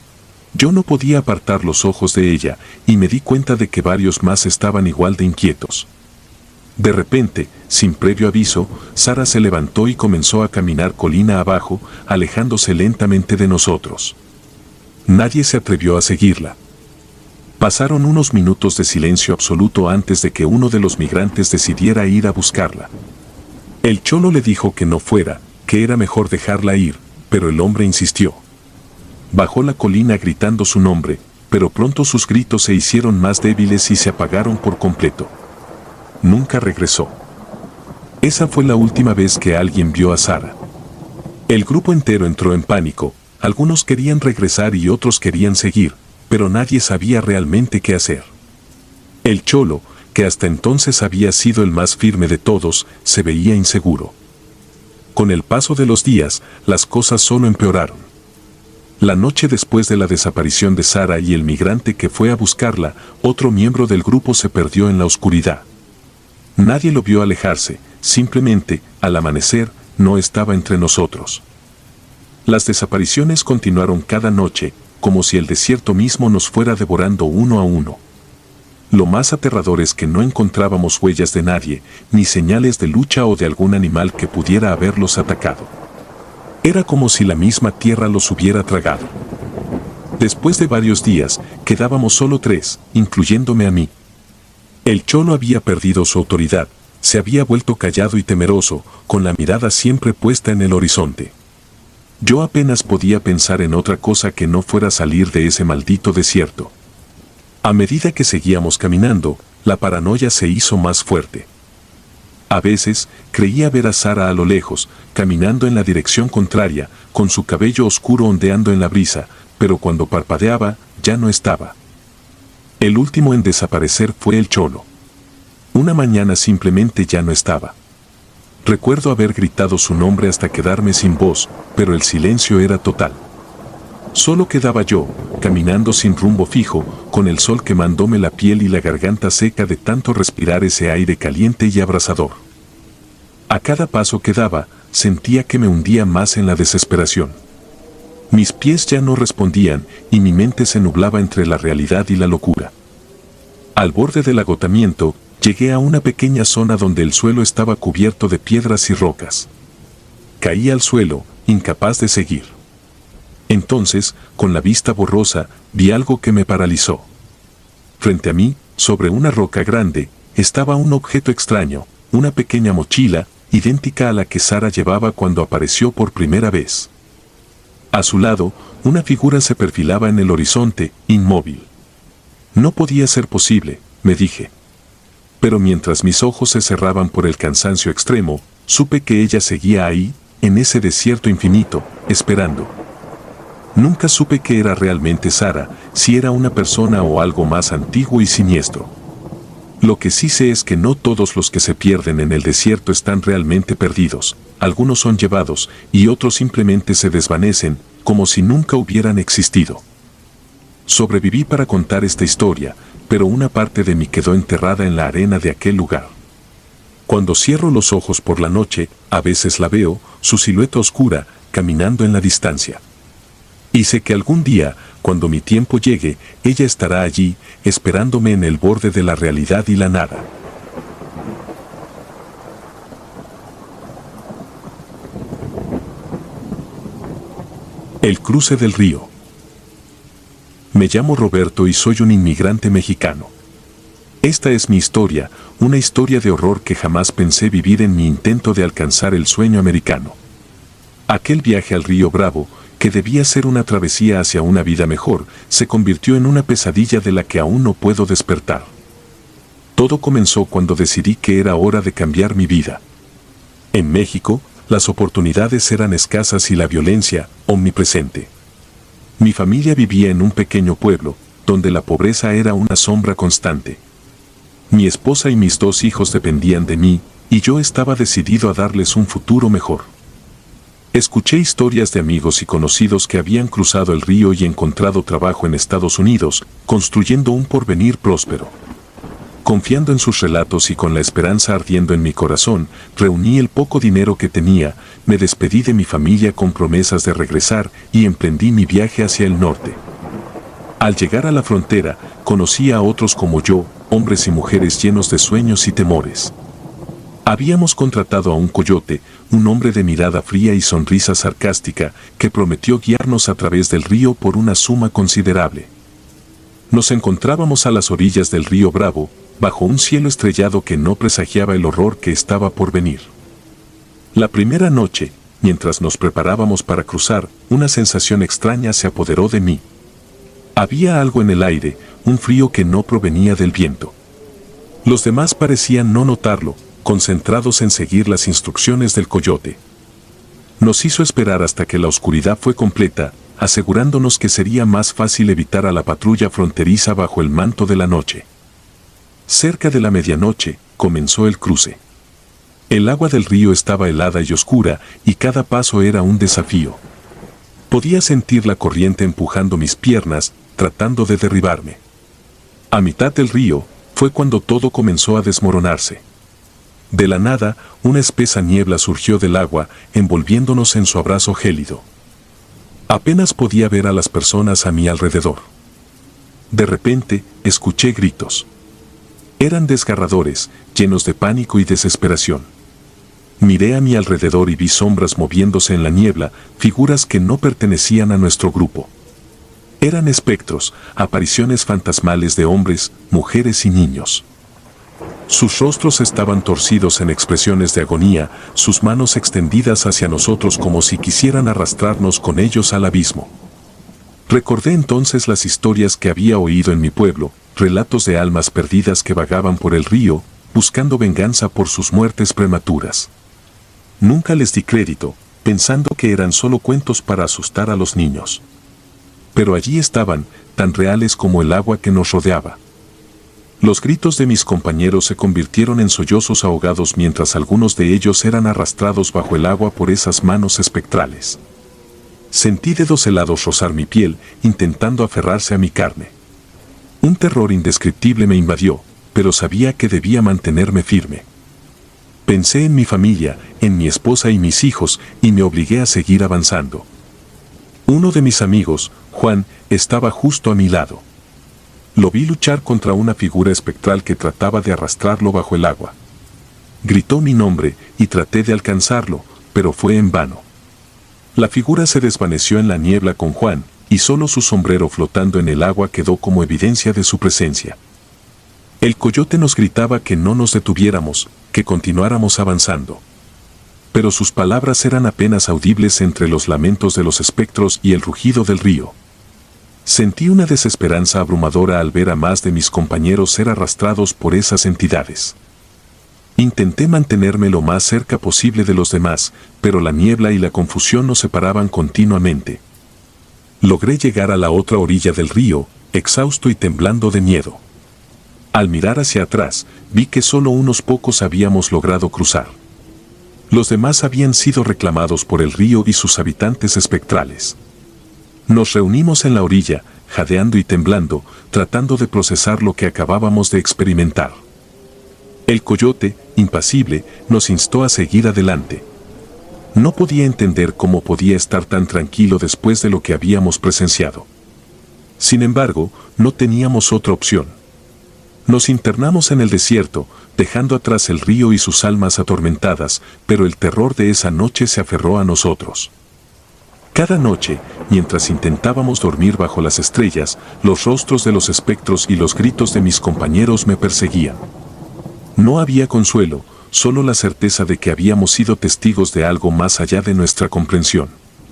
Yo no podía apartar los ojos de ella y me di cuenta de que varios más estaban igual de inquietos. De repente, sin previo aviso, Sara se levantó y comenzó a caminar colina abajo, alejándose lentamente de nosotros. Nadie se atrevió a seguirla. Pasaron unos minutos de silencio absoluto antes de que uno de los migrantes decidiera ir a buscarla. El cholo le dijo que no fuera, que era mejor dejarla ir, pero el hombre insistió. Bajó la colina gritando su nombre, pero pronto sus gritos se hicieron más débiles y se apagaron por completo. Nunca regresó. Esa fue la última vez que alguien vio a Sara. El grupo entero entró en pánico, algunos querían regresar y otros querían seguir, pero nadie sabía realmente qué hacer. El cholo, que hasta entonces había sido el más firme de todos, se veía inseguro. Con el paso de los días, las cosas solo empeoraron. La noche después de la desaparición de Sara y el migrante que fue a buscarla, otro miembro del grupo se perdió en la oscuridad. Nadie lo vio alejarse, simplemente, al amanecer, no estaba entre nosotros. Las desapariciones continuaron cada noche, como si el desierto mismo nos fuera devorando uno a uno. Lo más aterrador es que no encontrábamos huellas de nadie, ni señales de lucha o de algún animal que pudiera haberlos atacado. Era como si la misma tierra los hubiera tragado. Después de varios días, quedábamos solo tres, incluyéndome a mí. El cholo había perdido su autoridad, se había vuelto callado y temeroso, con la mirada siempre puesta en el horizonte. Yo apenas podía pensar en otra cosa que no fuera salir de ese maldito desierto. A medida que seguíamos caminando, la paranoia se hizo más fuerte. A veces, creía ver a Sara a lo lejos, caminando en la dirección contraria, con su cabello oscuro ondeando en la brisa, pero cuando parpadeaba, ya no estaba. El último en desaparecer fue el cholo. Una mañana simplemente ya no estaba. Recuerdo haber gritado su nombre hasta quedarme sin voz, pero el silencio era total. Solo quedaba yo, caminando sin rumbo fijo, con el sol quemándome la piel y la garganta seca de tanto respirar ese aire caliente y abrasador. A cada paso que daba, sentía que me hundía más en la desesperación. Mis pies ya no respondían y mi mente se nublaba entre la realidad y la locura. Al borde del agotamiento, llegué a una pequeña zona donde el suelo estaba cubierto de piedras y rocas. Caí al suelo, incapaz de seguir. Entonces, con la vista borrosa, vi algo que me paralizó. Frente a mí, sobre una roca grande, estaba un objeto extraño, una pequeña mochila, idéntica a la que Sara llevaba cuando apareció por primera vez. A su lado, una figura se perfilaba en el horizonte, inmóvil. No podía ser posible, me dije. Pero mientras mis ojos se cerraban por el cansancio extremo, supe que ella seguía ahí, en ese desierto infinito, esperando. Nunca supe que era realmente Sara, si era una persona o algo más antiguo y siniestro. Lo que sí sé es que no todos los que se pierden en el desierto están realmente perdidos, algunos son llevados y otros simplemente se desvanecen, como si nunca hubieran existido. Sobreviví para contar esta historia, pero una parte de mí quedó enterrada en la arena de aquel lugar. Cuando cierro los ojos por la noche, a veces la veo, su silueta oscura, caminando en la distancia. Y sé que algún día, cuando mi tiempo llegue, ella estará allí, esperándome en el borde de la realidad y la nada. El cruce del río. Me llamo Roberto y soy un inmigrante mexicano. Esta es mi historia, una historia de horror que jamás pensé vivir en mi intento de alcanzar el sueño americano. Aquel viaje al río Bravo, que debía ser una travesía hacia una vida mejor, se convirtió en una pesadilla de la que aún no puedo despertar. Todo comenzó cuando decidí que era hora de cambiar mi vida. En México, las oportunidades eran escasas y la violencia, omnipresente. Mi familia vivía en un pequeño pueblo, donde la pobreza era una sombra constante. Mi esposa y mis dos hijos dependían de mí, y yo estaba decidido a darles un futuro mejor. Escuché historias de amigos y conocidos que habían cruzado el río y encontrado trabajo en Estados Unidos, construyendo un porvenir próspero. Confiando en sus relatos y con la esperanza ardiendo en mi corazón, reuní el poco dinero que tenía, me despedí de mi familia con promesas de regresar y emprendí mi viaje hacia el norte. Al llegar a la frontera, conocí a otros como yo, hombres y mujeres llenos de sueños y temores. Habíamos contratado a un coyote, un hombre de mirada fría y sonrisa sarcástica, que prometió guiarnos a través del río por una suma considerable. Nos encontrábamos a las orillas del río Bravo, bajo un cielo estrellado que no presagiaba el horror que estaba por venir. La primera noche, mientras nos preparábamos para cruzar, una sensación extraña se apoderó de mí. Había algo en el aire, un frío que no provenía del viento. Los demás parecían no notarlo, concentrados en seguir las instrucciones del coyote. Nos hizo esperar hasta que la oscuridad fue completa, asegurándonos que sería más fácil evitar a la patrulla fronteriza bajo el manto de la noche. Cerca de la medianoche, comenzó el cruce. El agua del río estaba helada y oscura, y cada paso era un desafío. Podía sentir la corriente empujando mis piernas, tratando de derribarme. A mitad del río, fue cuando todo comenzó a desmoronarse. De la nada, una espesa niebla surgió del agua, envolviéndonos en su abrazo gélido. Apenas podía ver a las personas a mi alrededor. De repente, escuché gritos. Eran desgarradores, llenos de pánico y desesperación. Miré a mi alrededor y vi sombras moviéndose en la niebla, figuras que no pertenecían a nuestro grupo. Eran espectros, apariciones fantasmales de hombres, mujeres y niños. Sus rostros estaban torcidos en expresiones de agonía, sus manos extendidas hacia nosotros como si quisieran arrastrarnos con ellos al abismo. Recordé entonces las historias que había oído en mi pueblo, relatos de almas perdidas que vagaban por el río, buscando venganza por sus muertes prematuras. Nunca les di crédito, pensando que eran solo cuentos para asustar a los niños. Pero allí estaban, tan reales como el agua que nos rodeaba. Los gritos de mis compañeros se convirtieron en sollozos ahogados mientras algunos de ellos eran arrastrados bajo el agua por esas manos espectrales. Sentí dedos helados rozar mi piel, intentando aferrarse a mi carne. Un terror indescriptible me invadió, pero sabía que debía mantenerme firme. Pensé en mi familia, en mi esposa y mis hijos, y me obligué a seguir avanzando. Uno de mis amigos, Juan, estaba justo a mi lado. Lo vi luchar contra una figura espectral que trataba de arrastrarlo bajo el agua. Gritó mi nombre y traté de alcanzarlo, pero fue en vano. La figura se desvaneció en la niebla con Juan, y solo su sombrero flotando en el agua quedó como evidencia de su presencia. El coyote nos gritaba que no nos detuviéramos, que continuáramos avanzando. Pero sus palabras eran apenas audibles entre los lamentos de los espectros y el rugido del río. Sentí una desesperanza abrumadora al ver a más de mis compañeros ser arrastrados por esas entidades. Intenté mantenerme lo más cerca posible de los demás, pero la niebla y la confusión nos separaban continuamente. Logré llegar a la otra orilla del río, exhausto y temblando de miedo. Al mirar hacia atrás, vi que solo unos pocos habíamos logrado cruzar. Los demás habían sido reclamados por el río y sus habitantes espectrales. Nos reunimos en la orilla, jadeando y temblando, tratando de procesar lo que acabábamos de experimentar. El coyote, impasible, nos instó a seguir adelante. No podía entender cómo podía estar tan tranquilo después de lo que habíamos presenciado. Sin embargo, no teníamos otra opción. Nos internamos en el desierto, dejando atrás el río y sus almas atormentadas, pero el terror de esa noche se aferró a nosotros. Cada noche, mientras intentábamos dormir bajo las estrellas, los rostros de los espectros y los gritos de mis compañeros me perseguían. No había consuelo, solo la certeza de que habíamos sido testigos de algo más allá de nuestra comprensión.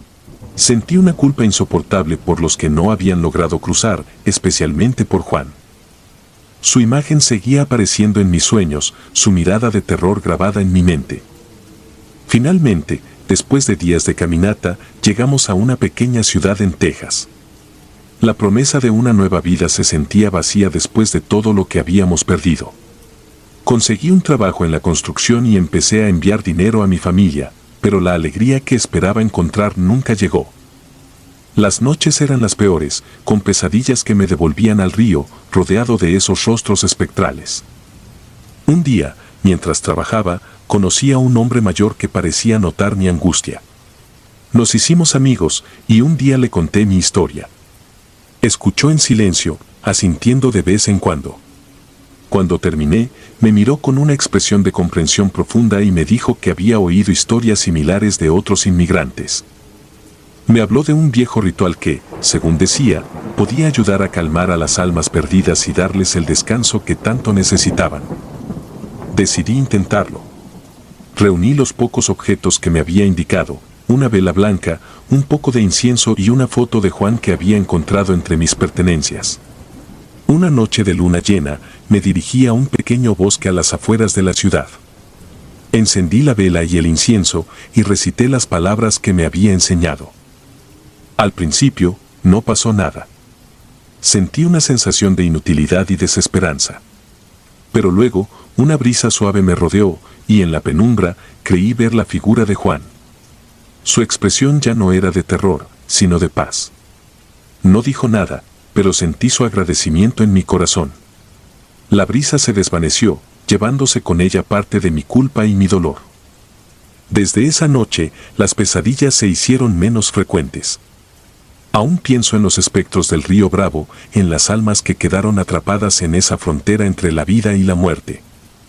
Sentí una culpa insoportable por los que no habían logrado cruzar, especialmente por Juan. Su imagen seguía apareciendo en mis sueños, su mirada de terror grabada en mi mente. Finalmente, después de días de caminata, llegamos a una pequeña ciudad en Texas. La promesa de una nueva vida se sentía vacía después de todo lo que habíamos perdido. Conseguí un trabajo en la construcción y empecé a enviar dinero a mi familia, pero la alegría que esperaba encontrar nunca llegó. Las noches eran las peores, con pesadillas que me devolvían al río, rodeado de esos rostros espectrales. Un día, mientras trabajaba, conocí a un hombre mayor que parecía notar mi angustia. Nos hicimos amigos y un día le conté mi historia. Escuchó en silencio, asintiendo de vez en cuando. Cuando terminé, me miró con una expresión de comprensión profunda y me dijo que había oído historias similares de otros inmigrantes. Me habló de un viejo ritual que, según decía, podía ayudar a calmar a las almas perdidas y darles el descanso que tanto necesitaban. Decidí intentarlo. Reuní los pocos objetos que me había indicado, una vela blanca, un poco de incienso y una foto de Juan que había encontrado entre mis pertenencias. Una noche de luna llena, me dirigí a un pequeño bosque a las afueras de la ciudad. Encendí la vela y el incienso y recité las palabras que me había enseñado. Al principio, no pasó nada. Sentí una sensación de inutilidad y desesperanza. Pero luego, una brisa suave me rodeó y en la penumbra creí ver la figura de Juan. Su expresión ya no era de terror, sino de paz. No dijo nada, pero sentí su agradecimiento en mi corazón. La brisa se desvaneció, llevándose con ella parte de mi culpa y mi dolor. Desde esa noche, las pesadillas se hicieron menos frecuentes. Aún pienso en los espectros del río Bravo, en las almas que quedaron atrapadas en esa frontera entre la vida y la muerte.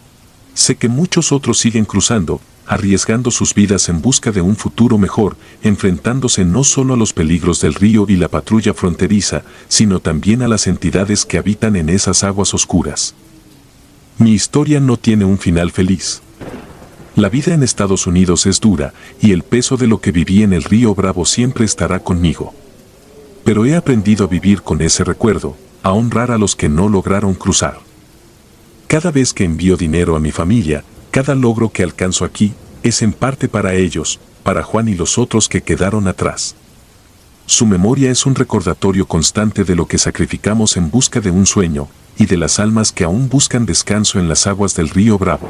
Sé que muchos otros siguen cruzando, arriesgando sus vidas en busca de un futuro mejor, enfrentándose no solo a los peligros del río y la patrulla fronteriza, sino también a las entidades que habitan en esas aguas oscuras. Mi historia no tiene un final feliz. La vida en Estados Unidos es dura, y el peso de lo que viví en el río Bravo siempre estará conmigo. Pero he aprendido a vivir con ese recuerdo, a honrar a los que no lograron cruzar. Cada vez que envío dinero a mi familia, cada logro que alcanzo aquí, es en parte para ellos, para Juan y los otros que quedaron atrás. Su memoria es un recordatorio constante de lo que sacrificamos en busca de un sueño, y de las almas que aún buscan descanso en las aguas del río Bravo.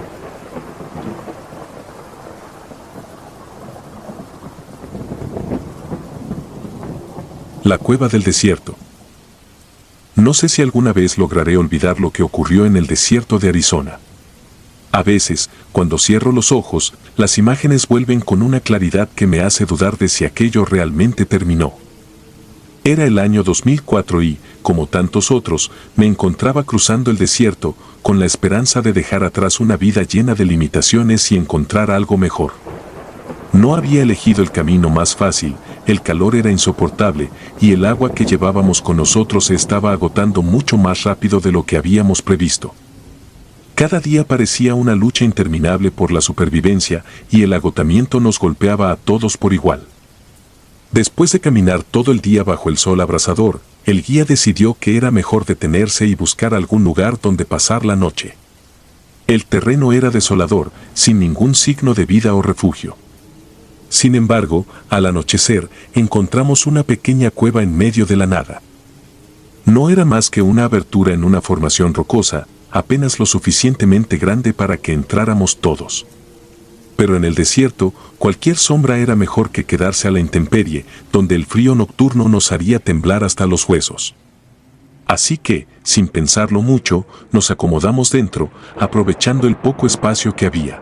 La cueva del desierto. No sé si alguna vez lograré olvidar lo que ocurrió en el desierto de Arizona. A veces, cuando cierro los ojos, las imágenes vuelven con una claridad que me hace dudar de si aquello realmente terminó. Era el año dos mil cuatro y, como tantos otros, me encontraba cruzando el desierto, con la esperanza de dejar atrás una vida llena de limitaciones y encontrar algo mejor. No había elegido el camino más fácil, el calor era insoportable, y el agua que llevábamos con nosotros se estaba agotando mucho más rápido de lo que habíamos previsto. Cada día parecía una lucha interminable por la supervivencia, y el agotamiento nos golpeaba a todos por igual. Después de caminar todo el día bajo el sol abrasador, el guía decidió que era mejor detenerse y buscar algún lugar donde pasar la noche. El terreno era desolador, sin ningún signo de vida o refugio. Sin embargo, al anochecer, encontramos una pequeña cueva en medio de la nada. No era más que una abertura en una formación rocosa, apenas lo suficientemente grande para que entráramos todos. Pero en el desierto, cualquier sombra era mejor que quedarse a la intemperie, donde el frío nocturno nos haría temblar hasta los huesos. Así que, sin pensarlo mucho, nos acomodamos dentro, aprovechando el poco espacio que había.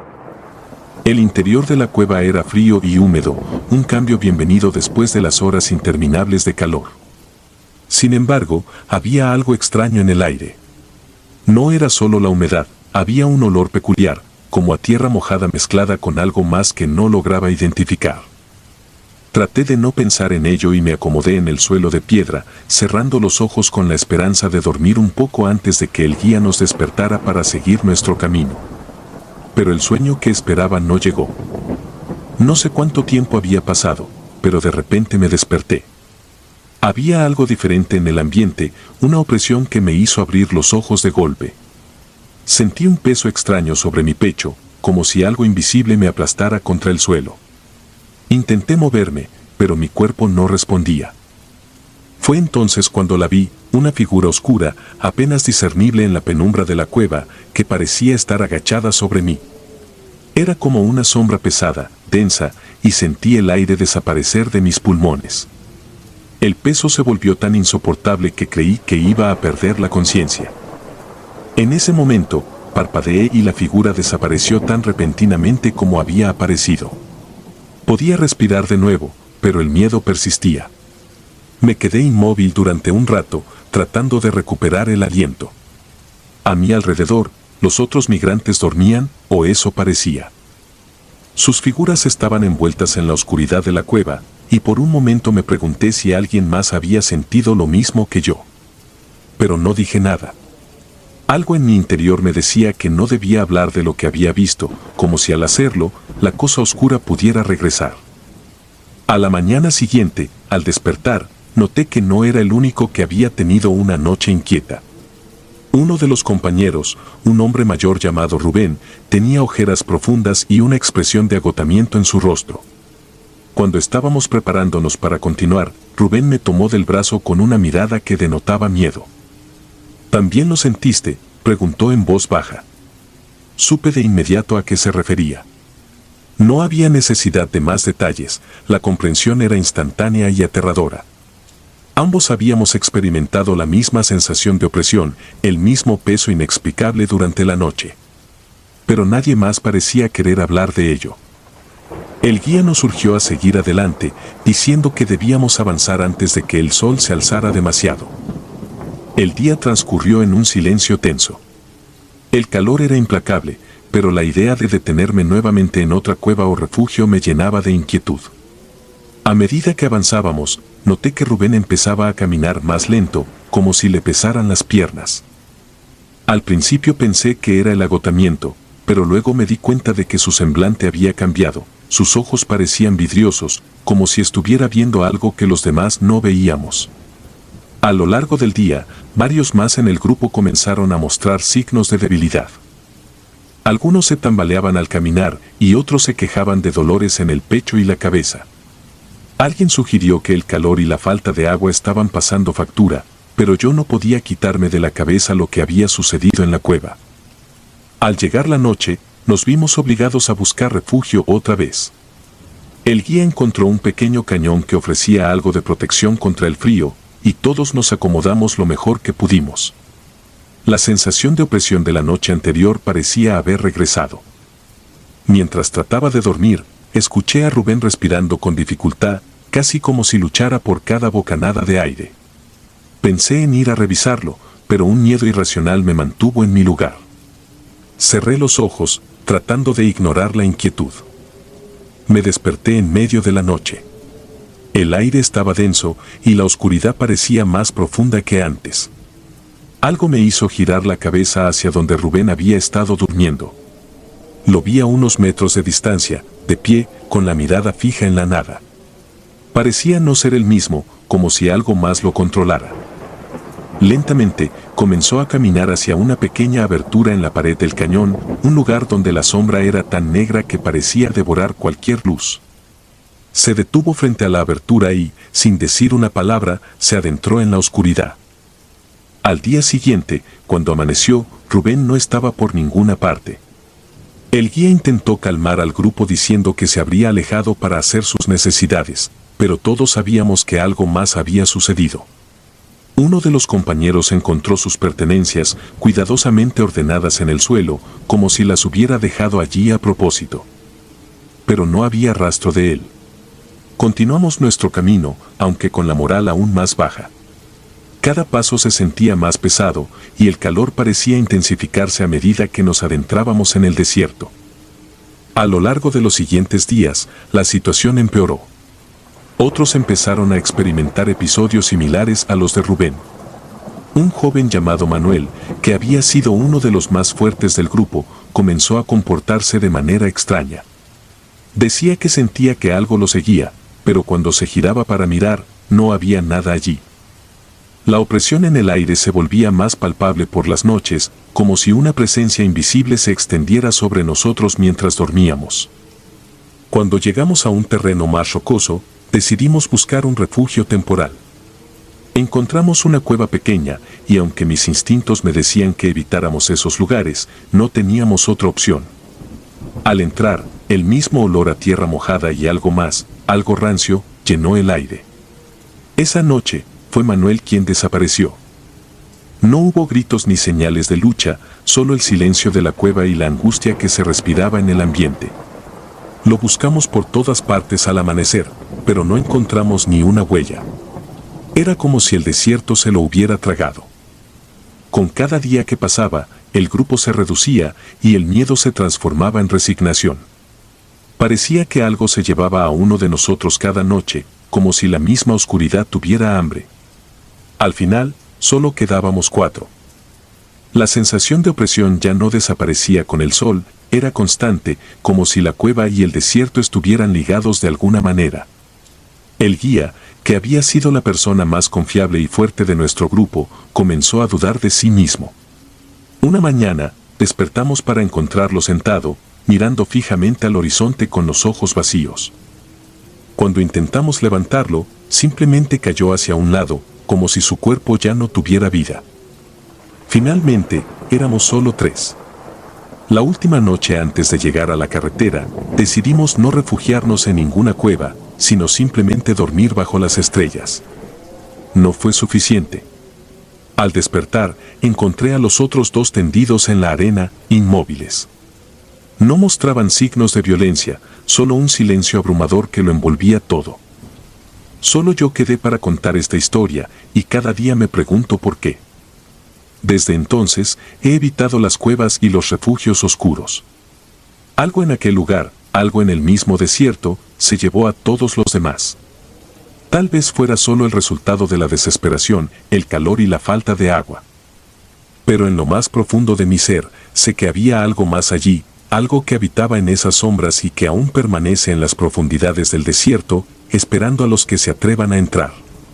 El interior de la cueva era frío y húmedo, un cambio bienvenido después de las horas interminables de calor. Sin embargo, había algo extraño en el aire. No era solo la humedad, había un olor peculiar, como a tierra mojada mezclada con algo más que no lograba identificar. Traté de no pensar en ello y me acomodé en el suelo de piedra, cerrando los ojos con la esperanza de dormir un poco antes de que el guía nos despertara para seguir nuestro camino. Pero el sueño que esperaba no llegó. No sé cuánto tiempo había pasado, pero de repente me desperté. Había algo diferente en el ambiente, una opresión que me hizo abrir los ojos de golpe. Sentí un peso extraño sobre mi pecho, como si algo invisible me aplastara contra el suelo. Intenté moverme, pero mi cuerpo no respondía. Fue entonces cuando la vi, una figura oscura, apenas discernible en la penumbra de la cueva, que parecía estar agachada sobre mí. Era como una sombra pesada, densa, y sentí el aire desaparecer de mis pulmones. El peso se volvió tan insoportable que creí que iba a perder la conciencia. En ese momento, parpadeé y la figura desapareció tan repentinamente como había aparecido. Podía respirar de nuevo, pero el miedo persistía. Me quedé inmóvil durante un rato, tratando de recuperar el aliento. A mi alrededor, los otros migrantes dormían, o eso parecía. Sus figuras estaban envueltas en la oscuridad de la cueva, y por un momento me pregunté si alguien más había sentido lo mismo que yo. Pero no dije nada. Algo en mi interior me decía que no debía hablar de lo que había visto, como si al hacerlo, la cosa oscura pudiera regresar. A la mañana siguiente, al despertar, noté que no era el único que había tenido una noche inquieta. Uno de los compañeros, un hombre mayor llamado Rubén, tenía ojeras profundas y una expresión de agotamiento en su rostro. Cuando estábamos preparándonos para continuar, Rubén me tomó del brazo con una mirada que denotaba miedo. ¿También lo sentiste?, preguntó en voz baja. Supe de inmediato a qué se refería. No había necesidad de más detalles, la comprensión era instantánea y aterradora. Ambos habíamos experimentado la misma sensación de opresión, el mismo peso inexplicable durante la noche. Pero nadie más parecía querer hablar de ello. El guía nos urgió a seguir adelante, diciendo que debíamos avanzar antes de que el sol se alzara demasiado. El día transcurrió en un silencio tenso. El calor era implacable, pero la idea de detenerme nuevamente en otra cueva o refugio me llenaba de inquietud. A medida que avanzábamos, noté que Rubén empezaba a caminar más lento, como si le pesaran las piernas. Al principio pensé que era el agotamiento, pero luego me di cuenta de que su semblante había cambiado, sus ojos parecían vidriosos, como si estuviera viendo algo que los demás no veíamos. A lo largo del día, varios más en el grupo comenzaron a mostrar signos de debilidad. Algunos se tambaleaban al caminar y otros se quejaban de dolores en el pecho y la cabeza. Alguien sugirió que el calor y la falta de agua estaban pasando factura, pero yo no podía quitarme de la cabeza lo que había sucedido en la cueva. Al llegar la noche, nos vimos obligados a buscar refugio otra vez. El guía encontró un pequeño cañón que ofrecía algo de protección contra el frío, y todos nos acomodamos lo mejor que pudimos. La sensación de opresión de la noche anterior parecía haber regresado. Mientras trataba de dormir, escuché a Rubén respirando con dificultad, casi como si luchara por cada bocanada de aire. Pensé en ir a revisarlo, pero un miedo irracional me mantuvo en mi lugar. Cerré los ojos, tratando de ignorar la inquietud. Me desperté en medio de la noche. El aire estaba denso y la oscuridad parecía más profunda que antes. Algo me hizo girar la cabeza hacia donde Rubén había estado durmiendo. Lo vi a unos metros de distancia, de pie, con la mirada fija en la nada. Parecía no ser el mismo, como si algo más lo controlara. Lentamente, comenzó a caminar hacia una pequeña abertura en la pared del cañón, un lugar donde la sombra era tan negra que parecía devorar cualquier luz. Se detuvo frente a la abertura y, sin decir una palabra, se adentró en la oscuridad. Al día siguiente, cuando amaneció, Rubén no estaba por ninguna parte. El guía intentó calmar al grupo diciendo que se habría alejado para hacer sus necesidades, pero todos sabíamos que algo más había sucedido. Uno de los compañeros encontró sus pertenencias cuidadosamente ordenadas en el suelo, como si las hubiera dejado allí a propósito. Pero no había rastro de él. Continuamos nuestro camino, aunque con la moral aún más baja. Cada paso se sentía más pesado y el calor parecía intensificarse a medida que nos adentrábamos en el desierto. A lo largo de los siguientes días, la situación empeoró. Otros empezaron a experimentar episodios similares a los de Rubén. Un joven llamado Manuel, que había sido uno de los más fuertes del grupo, comenzó a comportarse de manera extraña. Decía que sentía que algo lo seguía, pero cuando se giraba para mirar, no había nada allí. La opresión en el aire se volvía más palpable por las noches, como si una presencia invisible se extendiera sobre nosotros mientras dormíamos. Cuando llegamos a un terreno más rocoso, decidimos buscar un refugio temporal. Encontramos una cueva pequeña, y aunque mis instintos me decían que evitáramos esos lugares, no teníamos otra opción. Al entrar, el mismo olor a tierra mojada y algo más, algo rancio, llenó el aire. Esa noche, fue Manuel quien desapareció. No hubo gritos ni señales de lucha, solo el silencio de la cueva y la angustia que se respiraba en el ambiente. Lo buscamos por todas partes al amanecer, pero no encontramos ni una huella. Era como si el desierto se lo hubiera tragado. Con cada día que pasaba, el grupo se reducía y el miedo se transformaba en resignación. Parecía que algo se llevaba a uno de nosotros cada noche, como si la misma oscuridad tuviera hambre. Al final, solo quedábamos cuatro. La sensación de opresión ya no desaparecía con el sol, era constante, como si la cueva y el desierto estuvieran ligados de alguna manera. El guía, que había sido la persona más confiable y fuerte de nuestro grupo, comenzó a dudar de sí mismo. Una mañana, despertamos para encontrarlo sentado, mirando fijamente al horizonte con los ojos vacíos. Cuando intentamos levantarlo, simplemente cayó hacia un lado, como si su cuerpo ya no tuviera vida. Finalmente, éramos solo tres. La última noche antes de llegar a la carretera, decidimos no refugiarnos en ninguna cueva, sino simplemente dormir bajo las estrellas. No fue suficiente. Al despertar, encontré a los otros dos tendidos en la arena, inmóviles. No mostraban signos de violencia, solo un silencio abrumador que lo envolvía todo. Solo yo quedé para contar esta historia, y cada día me pregunto por qué. Desde entonces, he evitado las cuevas y los refugios oscuros. Algo en aquel lugar, algo en el mismo desierto, se llevó a todos los demás. Tal vez fuera solo el resultado de la desesperación, el calor y la falta de agua. Pero en lo más profundo de mi ser, sé que había algo más allí, algo que habitaba en esas sombras y que aún permanece en las profundidades del desierto, esperando a los que se atrevan a entrar.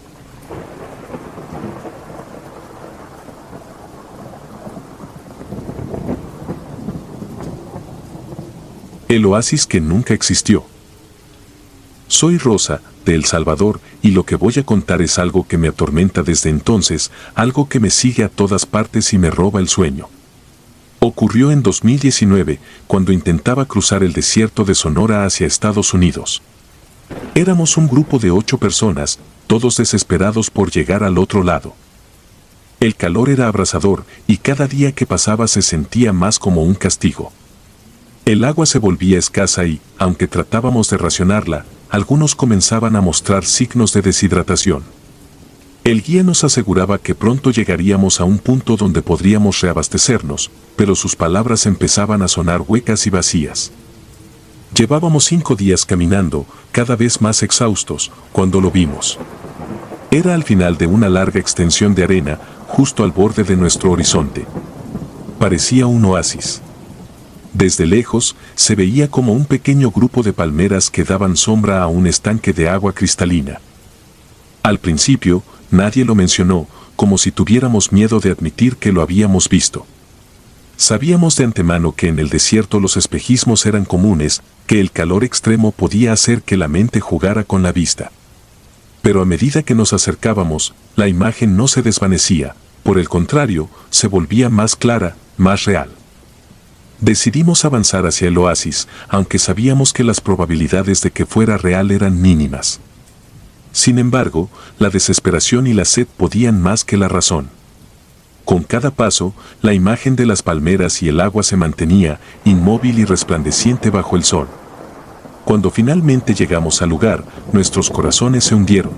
El oasis que nunca existió. Soy Rosa, de El Salvador, y lo que voy a contar es algo que me atormenta desde entonces, algo que me sigue a todas partes y me roba el sueño. Ocurrió en dos mil diecinueve, cuando intentaba cruzar el desierto de Sonora hacia Estados Unidos. Éramos un grupo de ocho personas, todos desesperados por llegar al otro lado. El calor era abrasador, y cada día que pasaba se sentía más como un castigo. El agua se volvía escasa y, aunque tratábamos de racionarla, algunos comenzaban a mostrar signos de deshidratación. El guía nos aseguraba que pronto llegaríamos a un punto donde podríamos reabastecernos, pero sus palabras empezaban a sonar huecas y vacías. Llevábamos cinco días caminando, cada vez más exhaustos, cuando lo vimos. Era al final de una larga extensión de arena, justo al borde de nuestro horizonte. Parecía un oasis. Desde lejos, se veía como un pequeño grupo de palmeras que daban sombra a un estanque de agua cristalina. Al principio, nadie lo mencionó, como si tuviéramos miedo de admitir que lo habíamos visto. Sabíamos de antemano que en el desierto los espejismos eran comunes, que el calor extremo podía hacer que la mente jugara con la vista. Pero a medida que nos acercábamos, la imagen no se desvanecía, por el contrario, se volvía más clara, más real. Decidimos avanzar hacia el oasis, aunque sabíamos que las probabilidades de que fuera real eran mínimas. Sin embargo, la desesperación y la sed podían más que la razón. Con cada paso, la imagen de las palmeras y el agua se mantenía inmóvil y resplandeciente bajo el sol. Cuando finalmente llegamos al lugar, nuestros corazones se hundieron.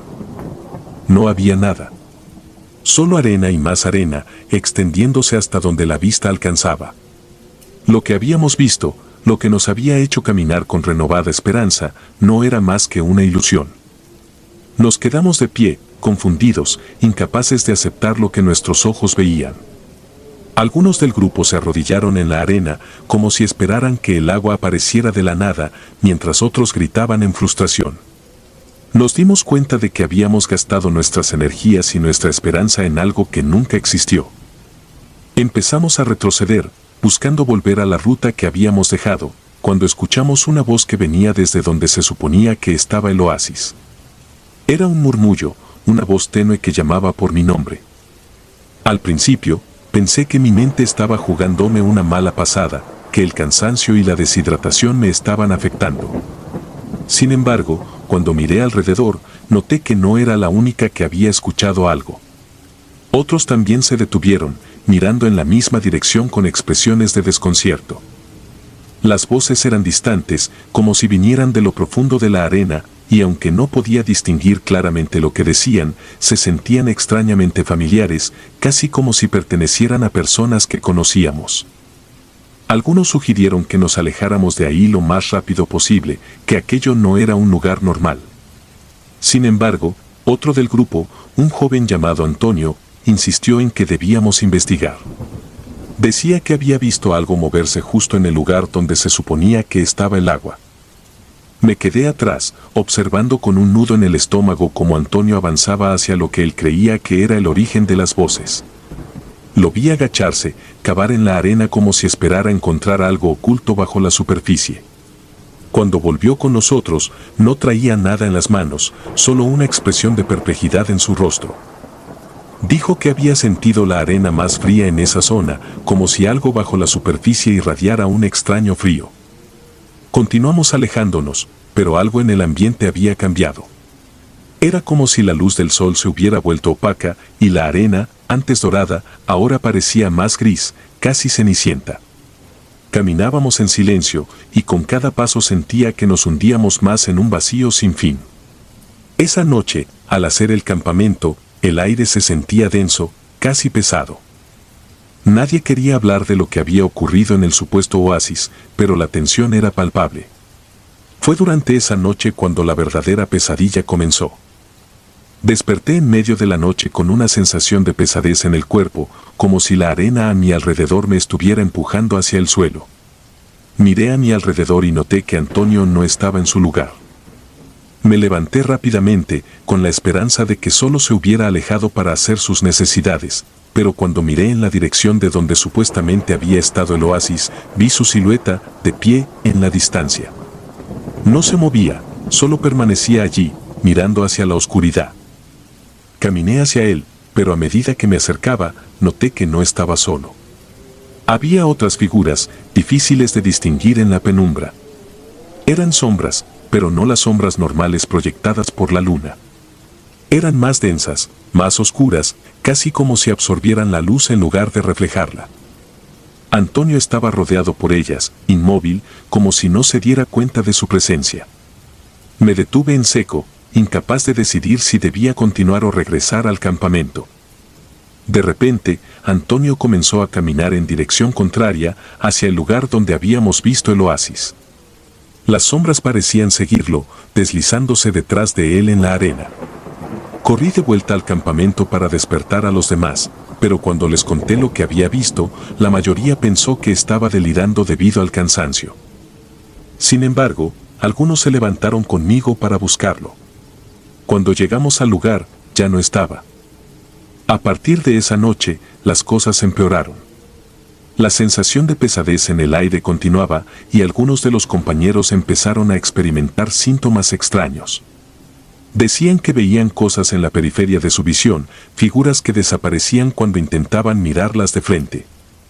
No había nada. Solo arena y más arena, extendiéndose hasta donde la vista alcanzaba. Lo que habíamos visto, lo que nos había hecho caminar con renovada esperanza, no era más que una ilusión. Nos quedamos de pie, confundidos, incapaces de aceptar lo que nuestros ojos veían. Algunos del grupo se arrodillaron en la arena, como si esperaran que el agua apareciera de la nada, mientras otros gritaban en frustración. Nos dimos cuenta de que habíamos gastado nuestras energías y nuestra esperanza en algo que nunca existió. Empezamos a retroceder, buscando volver a la ruta que habíamos dejado, cuando escuchamos una voz que venía desde donde se suponía que estaba el oasis. Era un murmullo, una voz tenue que llamaba por mi nombre. Al principio, pensé que mi mente estaba jugándome una mala pasada, que el cansancio y la deshidratación me estaban afectando. Sin embargo, cuando miré alrededor, noté que no era la única que había escuchado algo. Otros también se detuvieron, mirando en la misma dirección con expresiones de desconcierto. Las voces eran distantes, como si vinieran de lo profundo de la arena, y aunque no podía distinguir claramente lo que decían, se sentían extrañamente familiares, casi como si pertenecieran a personas que conocíamos. Algunos sugirieron que nos alejáramos de ahí lo más rápido posible, que aquello no era un lugar normal. Sin embargo, otro del grupo, un joven llamado Antonio, insistió en que debíamos investigar. Decía que había visto algo moverse justo en el lugar donde se suponía que estaba el agua. Me quedé atrás, observando con un nudo en el estómago cómo Antonio avanzaba hacia lo que él creía que era el origen de las voces. Lo vi agacharse, cavar en la arena como si esperara encontrar algo oculto bajo la superficie. Cuando volvió con nosotros, no traía nada en las manos, solo una expresión de perplejidad en su rostro. Dijo que había sentido la arena más fría en esa zona, como si algo bajo la superficie irradiara un extraño frío. Continuamos alejándonos, pero algo en el ambiente había cambiado. Era como si la luz del sol se hubiera vuelto opaca, y la arena, antes dorada, ahora parecía más gris, casi cenicienta. Caminábamos en silencio, y con cada paso sentía que nos hundíamos más en un vacío sin fin. Esa noche, al hacer el campamento, el aire se sentía denso, casi pesado. Nadie quería hablar de lo que había ocurrido en el supuesto oasis, pero la tensión era palpable. Fue durante esa noche cuando la verdadera pesadilla comenzó. Desperté en medio de la noche con una sensación de pesadez en el cuerpo, como si la arena a mi alrededor me estuviera empujando hacia el suelo. Miré a mi alrededor y noté que Antonio no estaba en su lugar. Me levanté rápidamente, con la esperanza de que solo se hubiera alejado para hacer sus necesidades, pero cuando miré en la dirección de donde supuestamente había estado el oasis, vi su silueta, de pie, en la distancia. No se movía, solo permanecía allí, mirando hacia la oscuridad. Caminé hacia él, pero a medida que me acercaba, noté que no estaba solo. Había otras figuras, difíciles de distinguir en la penumbra. Eran sombras, pero no las sombras normales proyectadas por la luna. Eran más densas, más oscuras, casi como si absorbieran la luz en lugar de reflejarla. Antonio estaba rodeado por ellas, inmóvil, como si no se diera cuenta de su presencia. Me detuve en seco, incapaz de decidir si debía continuar o regresar al campamento. De repente, Antonio comenzó a caminar en dirección contraria, hacia el lugar donde habíamos visto el oasis. Las sombras parecían seguirlo, deslizándose detrás de él en la arena. Corrí de vuelta al campamento para despertar a los demás, pero cuando les conté lo que había visto, la mayoría pensó que estaba delirando debido al cansancio. Sin embargo, algunos se levantaron conmigo para buscarlo. Cuando llegamos al lugar, ya no estaba. A partir de esa noche, las cosas empeoraron. La sensación de pesadez en el aire continuaba y algunos de los compañeros empezaron a experimentar síntomas extraños. Decían que veían cosas en la periferia de su visión, figuras que desaparecían cuando intentaban mirarlas de frente.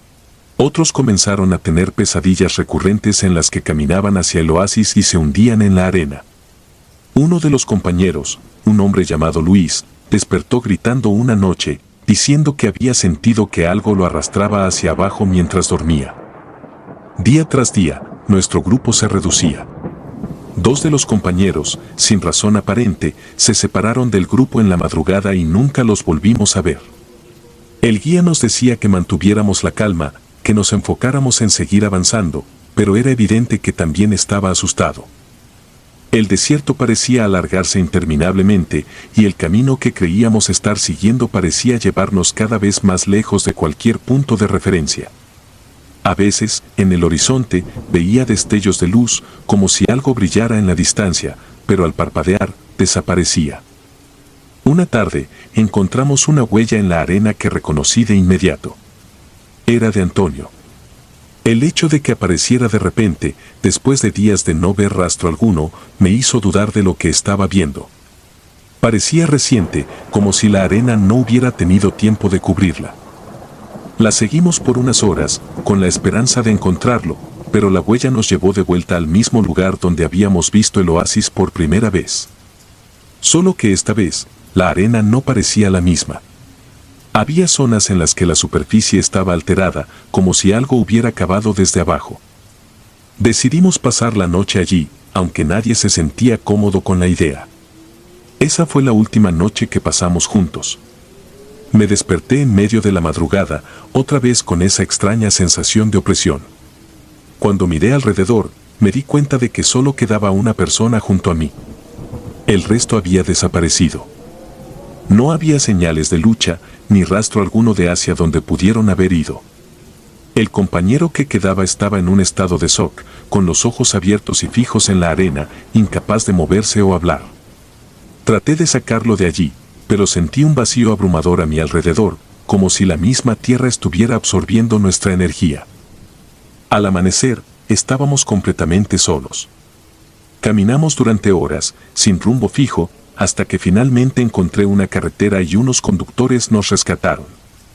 Otros comenzaron a tener pesadillas recurrentes en las que caminaban hacia el oasis y se hundían en la arena. Uno de los compañeros, un hombre llamado Luis, despertó gritando una noche, diciendo que había sentido que algo lo arrastraba hacia abajo mientras dormía. Día tras día, nuestro grupo se reducía. Dos de los compañeros, sin razón aparente, se separaron del grupo en la madrugada y nunca los volvimos a ver. El guía nos decía que mantuviéramos la calma, que nos enfocáramos en seguir avanzando, pero era evidente que también estaba asustado. El desierto parecía alargarse interminablemente y el camino que creíamos estar siguiendo parecía llevarnos cada vez más lejos de cualquier punto de referencia. A veces, en el horizonte, veía destellos de luz, como si algo brillara en la distancia, pero al parpadear, desaparecía. Una tarde, encontramos una huella en la arena que reconocí de inmediato. Era de Antonio. El hecho de que apareciera de repente, después de días de no ver rastro alguno, me hizo dudar de lo que estaba viendo. Parecía reciente, como si la arena no hubiera tenido tiempo de cubrirla. La seguimos por unas horas, con la esperanza de encontrarlo, pero la huella nos llevó de vuelta al mismo lugar donde habíamos visto el oasis por primera vez. Solo que esta vez, la arena no parecía la misma. Había zonas en las que la superficie estaba alterada, como si algo hubiera cavado desde abajo. Decidimos pasar la noche allí, aunque nadie se sentía cómodo con la idea. Esa fue la última noche que pasamos juntos. Me desperté en medio de la madrugada, otra vez con esa extraña sensación de opresión. Cuando miré alrededor, me di cuenta de que solo quedaba una persona junto a mí. El resto había desaparecido. No había señales de lucha, ni rastro alguno de hacia donde pudieron haber ido. El compañero que quedaba estaba en un estado de shock, con los ojos abiertos y fijos en la arena, incapaz de moverse o hablar. Traté de sacarlo de allí, pero sentí un vacío abrumador a mi alrededor, como si la misma tierra estuviera absorbiendo nuestra energía. Al amanecer, estábamos completamente solos. Caminamos durante horas, sin rumbo fijo, hasta que finalmente encontré una carretera y unos conductores nos rescataron.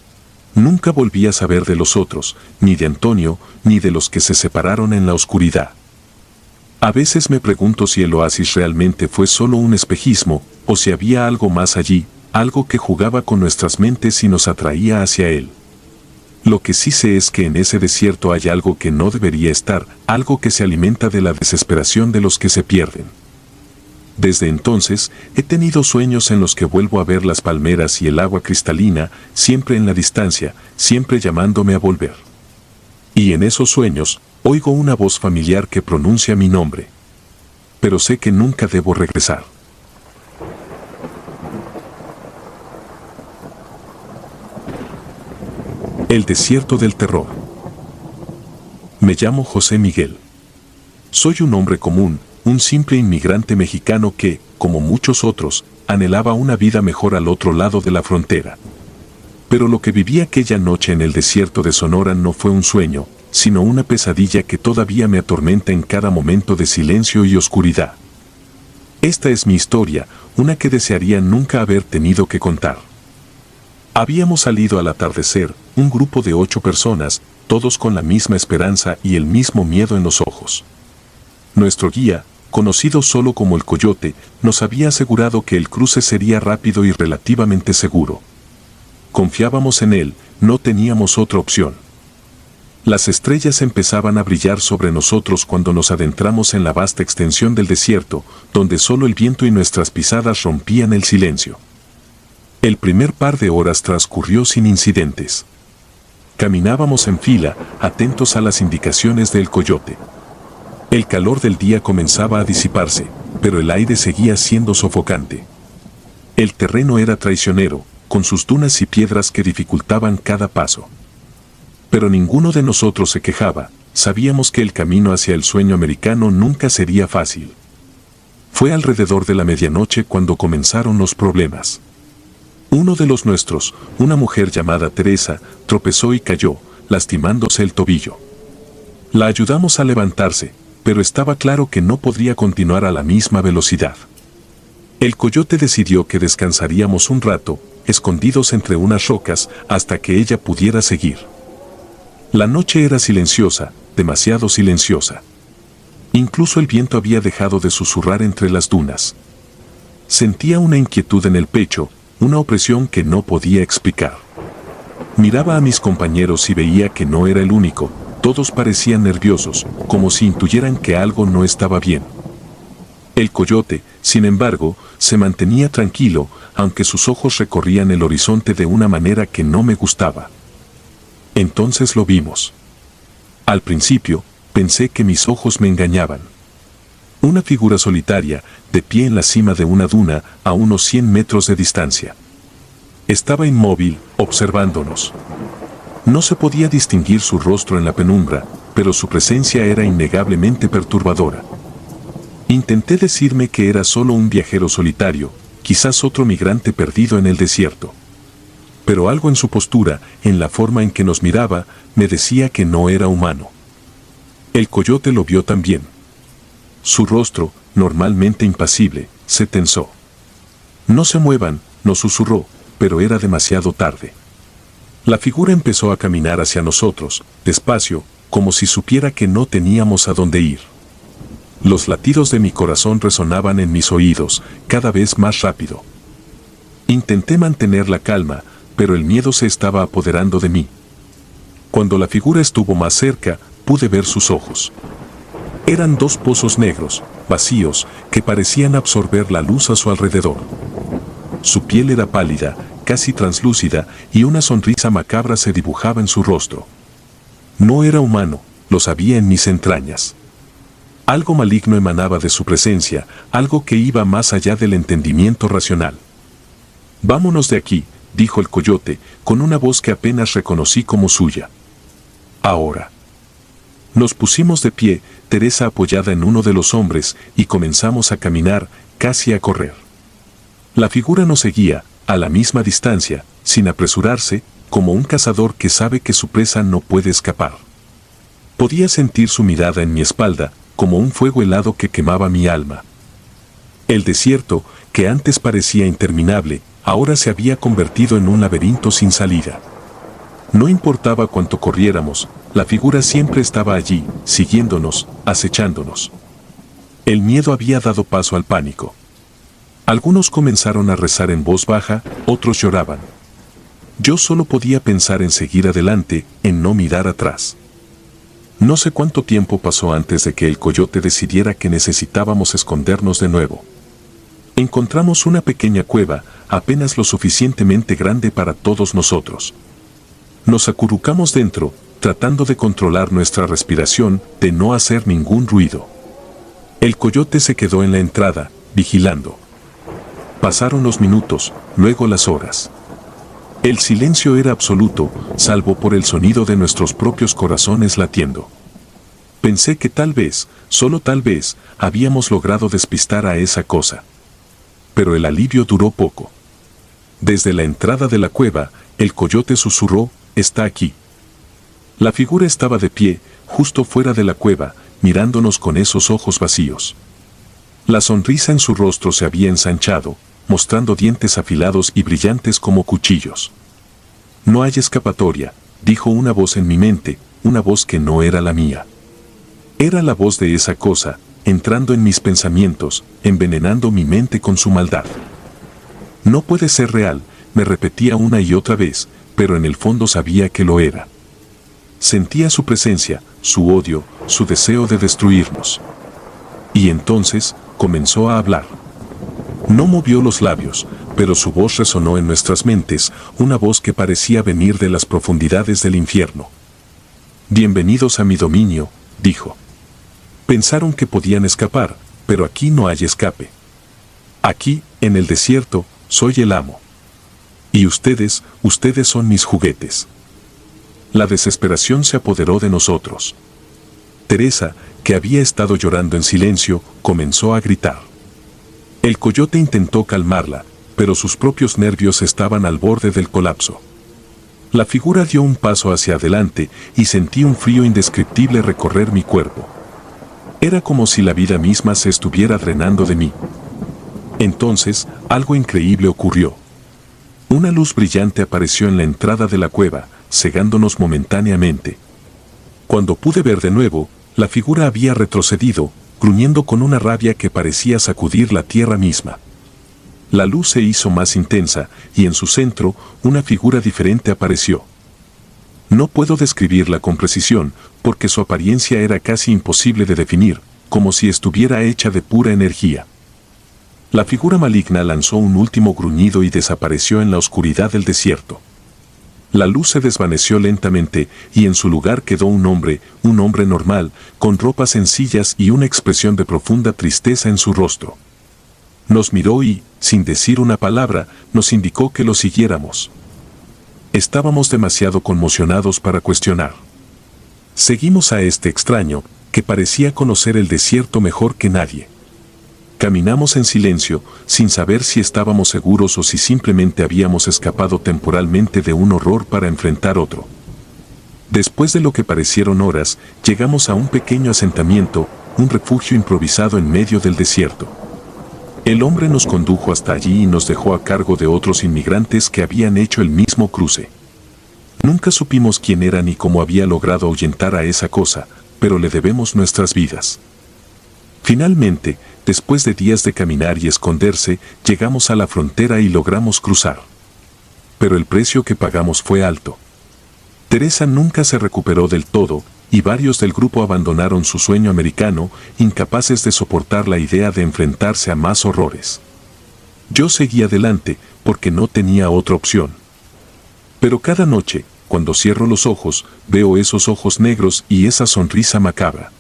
Nunca volví a saber de los otros, ni de Antonio, ni de los que se separaron en la oscuridad. A veces me pregunto si el oasis realmente fue solo un espejismo, o si había algo más allí, algo que jugaba con nuestras mentes y nos atraía hacia él. Lo que sí sé es que en ese desierto hay algo que no debería estar, algo que se alimenta de la desesperación de los que se pierden. Desde entonces, he tenido sueños en los que vuelvo a ver las palmeras y el agua cristalina, siempre en la distancia, siempre llamándome a volver. Y en esos sueños, oigo una voz familiar que pronuncia mi nombre. Pero sé que nunca debo regresar. El desierto del terror. Me llamo José Miguel. Soy un hombre común, un simple inmigrante mexicano que, como muchos otros, anhelaba una vida mejor al otro lado de la frontera. Pero lo que viví aquella noche en el desierto de Sonora no fue un sueño, sino una pesadilla que todavía me atormenta en cada momento de silencio y oscuridad. Esta es mi historia, una que desearía nunca haber tenido que contar. Habíamos salido al atardecer, un grupo de ocho personas, todos con la misma esperanza y el mismo miedo en los ojos. Nuestro guía, conocido solo como el Coyote, nos había asegurado que el cruce sería rápido y relativamente seguro. Confiábamos en él, no teníamos otra opción. Las estrellas empezaban a brillar sobre nosotros cuando nos adentramos en la vasta extensión del desierto, donde solo el viento y nuestras pisadas rompían el silencio. El primer par de horas transcurrió sin incidentes. Caminábamos en fila, atentos a las indicaciones del Coyote. El calor del día comenzaba a disiparse, pero el aire seguía siendo sofocante. El terreno era traicionero, con sus dunas y piedras que dificultaban cada paso. Pero ninguno de nosotros se quejaba, sabíamos que el camino hacia el sueño americano nunca sería fácil. Fue alrededor de la medianoche cuando comenzaron los problemas. Uno de los nuestros, una mujer llamada Teresa, tropezó y cayó, lastimándose el tobillo. La ayudamos a levantarse, pero estaba claro que no podría continuar a la misma velocidad. El Coyote decidió que descansaríamos un rato, escondidos entre unas rocas, hasta que ella pudiera seguir. La noche era silenciosa, demasiado silenciosa. Incluso el viento había dejado de susurrar entre las dunas. Sentía una inquietud en el pecho, una opresión que no podía explicar. Miraba a mis compañeros y veía que no era el único, todos parecían nerviosos, como si intuyeran que algo no estaba bien. El coyote, sin embargo, se mantenía tranquilo, aunque sus ojos recorrían el horizonte de una manera que no me gustaba. Entonces lo vimos. Al principio, pensé que mis ojos me engañaban. Una figura solitaria, de pie en la cima de una duna, a unos cien metros de distancia. Estaba inmóvil, observándonos. No se podía distinguir su rostro en la penumbra, pero su presencia era innegablemente perturbadora. Intenté decirme que era solo un viajero solitario, quizás otro migrante perdido en el desierto. Pero algo en su postura, en la forma en que nos miraba, me decía que no era humano. El coyote lo vio también. Su rostro, normalmente impasible, se tensó. No se muevan, nos susurró, pero era demasiado tarde. La figura empezó a caminar hacia nosotros, despacio, como si supiera que no teníamos a dónde ir. Los latidos de mi corazón resonaban en mis oídos, cada vez más rápido. Intenté mantener la calma, pero el miedo se estaba apoderando de mí. Cuando la figura estuvo más cerca, pude ver sus ojos. Eran dos pozos negros, vacíos, que parecían absorber la luz a su alrededor. Su piel era pálida, casi translúcida, y una sonrisa macabra se dibujaba en su rostro. No era humano, lo sabía en mis entrañas. Algo maligno emanaba de su presencia, algo que iba más allá del entendimiento racional. «Vámonos de aquí», dijo el coyote, con una voz que apenas reconocí como suya. «Ahora». Nos pusimos de pie, Teresa apoyada en uno de los hombres, y comenzamos a caminar, casi a correr. La figura nos seguía, a la misma distancia, sin apresurarse, como un cazador que sabe que su presa no puede escapar. Podía sentir su mirada en mi espalda, como un fuego helado que quemaba mi alma. El desierto, que antes parecía interminable, ahora se había convertido en un laberinto sin salida. No importaba cuánto corriéramos, la figura siempre estaba allí, siguiéndonos, acechándonos. El miedo había dado paso al pánico. Algunos comenzaron a rezar en voz baja, otros lloraban. Yo solo podía pensar en seguir adelante, en no mirar atrás. No sé cuánto tiempo pasó antes de que el coyote decidiera que necesitábamos escondernos de nuevo. Encontramos una pequeña cueva, apenas lo suficientemente grande para todos nosotros. Nos acurrucamos dentro, tratando de controlar nuestra respiración, de no hacer ningún ruido. El coyote se quedó en la entrada, vigilando. Pasaron los minutos, luego las horas. El silencio era absoluto, salvo por el sonido de nuestros propios corazones latiendo. Pensé que tal vez, solo tal vez, habíamos logrado despistar a esa cosa. Pero el alivio duró poco. Desde la entrada de la cueva, el coyote susurró, «Está aquí». La figura estaba de pie, justo fuera de la cueva, mirándonos con esos ojos vacíos. La sonrisa en su rostro se había ensanchado, mostrando dientes afilados y brillantes como cuchillos. «No hay escapatoria», dijo una voz en mi mente, una voz que no era la mía. Era la voz de esa cosa, entrando en mis pensamientos, envenenando mi mente con su maldad. «No puede ser real», me repetía una y otra vez, pero en el fondo sabía que lo era. Sentía su presencia, su odio, su deseo de destruirnos. Y entonces, comenzó a hablar. No movió los labios, pero su voz resonó en nuestras mentes, una voz que parecía venir de las profundidades del infierno. «Bienvenidos a mi dominio», dijo. Pensaron que podían escapar, pero aquí no hay escape. Aquí, en el desierto, soy el amo. Y ustedes, ustedes son mis juguetes. La desesperación se apoderó de nosotros. Teresa, que había estado llorando en silencio, comenzó a gritar. El coyote intentó calmarla, pero sus propios nervios estaban al borde del colapso. La figura dio un paso hacia adelante y sentí un frío indescriptible recorrer mi cuerpo. Era como si la vida misma se estuviera drenando de mí. Entonces, algo increíble ocurrió. Una luz brillante apareció en la entrada de la cueva, cegándonos momentáneamente. Cuando pude ver de nuevo, la figura había retrocedido, gruñendo con una rabia que parecía sacudir la tierra misma. La luz se hizo más intensa, y en su centro, una figura diferente apareció. No puedo describirla con precisión, porque su apariencia era casi imposible de definir, como si estuviera hecha de pura energía. La figura maligna lanzó un último gruñido y desapareció en la oscuridad del desierto. La luz se desvaneció lentamente, y en su lugar quedó un hombre, un hombre normal, con ropas sencillas y una expresión de profunda tristeza en su rostro. Nos miró y, sin decir una palabra, nos indicó que lo siguiéramos. Estábamos demasiado conmocionados para cuestionar. Seguimos a este extraño, que parecía conocer el desierto mejor que nadie. Caminamos en silencio, sin saber si estábamos seguros o si simplemente habíamos escapado temporalmente de un horror para enfrentar otro. Después de lo que parecieron horas, llegamos a un pequeño asentamiento, un refugio improvisado en medio del desierto. El hombre nos condujo hasta allí y nos dejó a cargo de otros inmigrantes que habían hecho el mismo cruce. Nunca supimos quién era ni cómo había logrado ahuyentar a esa cosa, pero le debemos nuestras vidas. Finalmente, después de días de caminar y esconderse, llegamos a la frontera y logramos cruzar. Pero el precio que pagamos fue alto. Teresa nunca se recuperó del todo, y varios del grupo abandonaron su sueño americano, incapaces de soportar la idea de enfrentarse a más horrores. Yo seguí adelante, porque no tenía otra opción. Pero cada noche, cuando cierro los ojos, veo esos ojos negros y esa sonrisa macabra.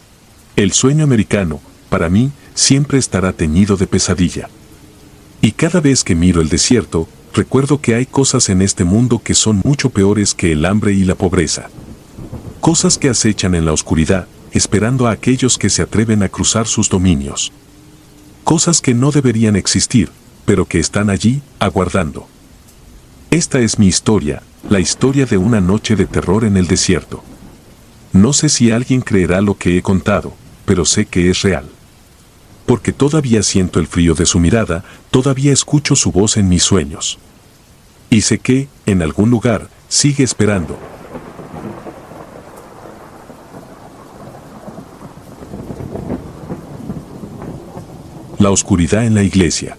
El sueño americano, para mí, siempre estará teñido de pesadilla. Y cada vez que miro el desierto, recuerdo que hay cosas en este mundo que son mucho peores que el hambre y la pobreza. Cosas que acechan en la oscuridad, esperando a aquellos que se atreven a cruzar sus dominios. Cosas que no deberían existir, pero que están allí, aguardando. Esta es mi historia, la historia de una noche de terror en el desierto. No sé si alguien creerá lo que he contado, pero sé que es real. Porque todavía siento el frío de su mirada, todavía escucho su voz en mis sueños. Y sé que, en algún lugar, sigue esperando. La oscuridad en la iglesia.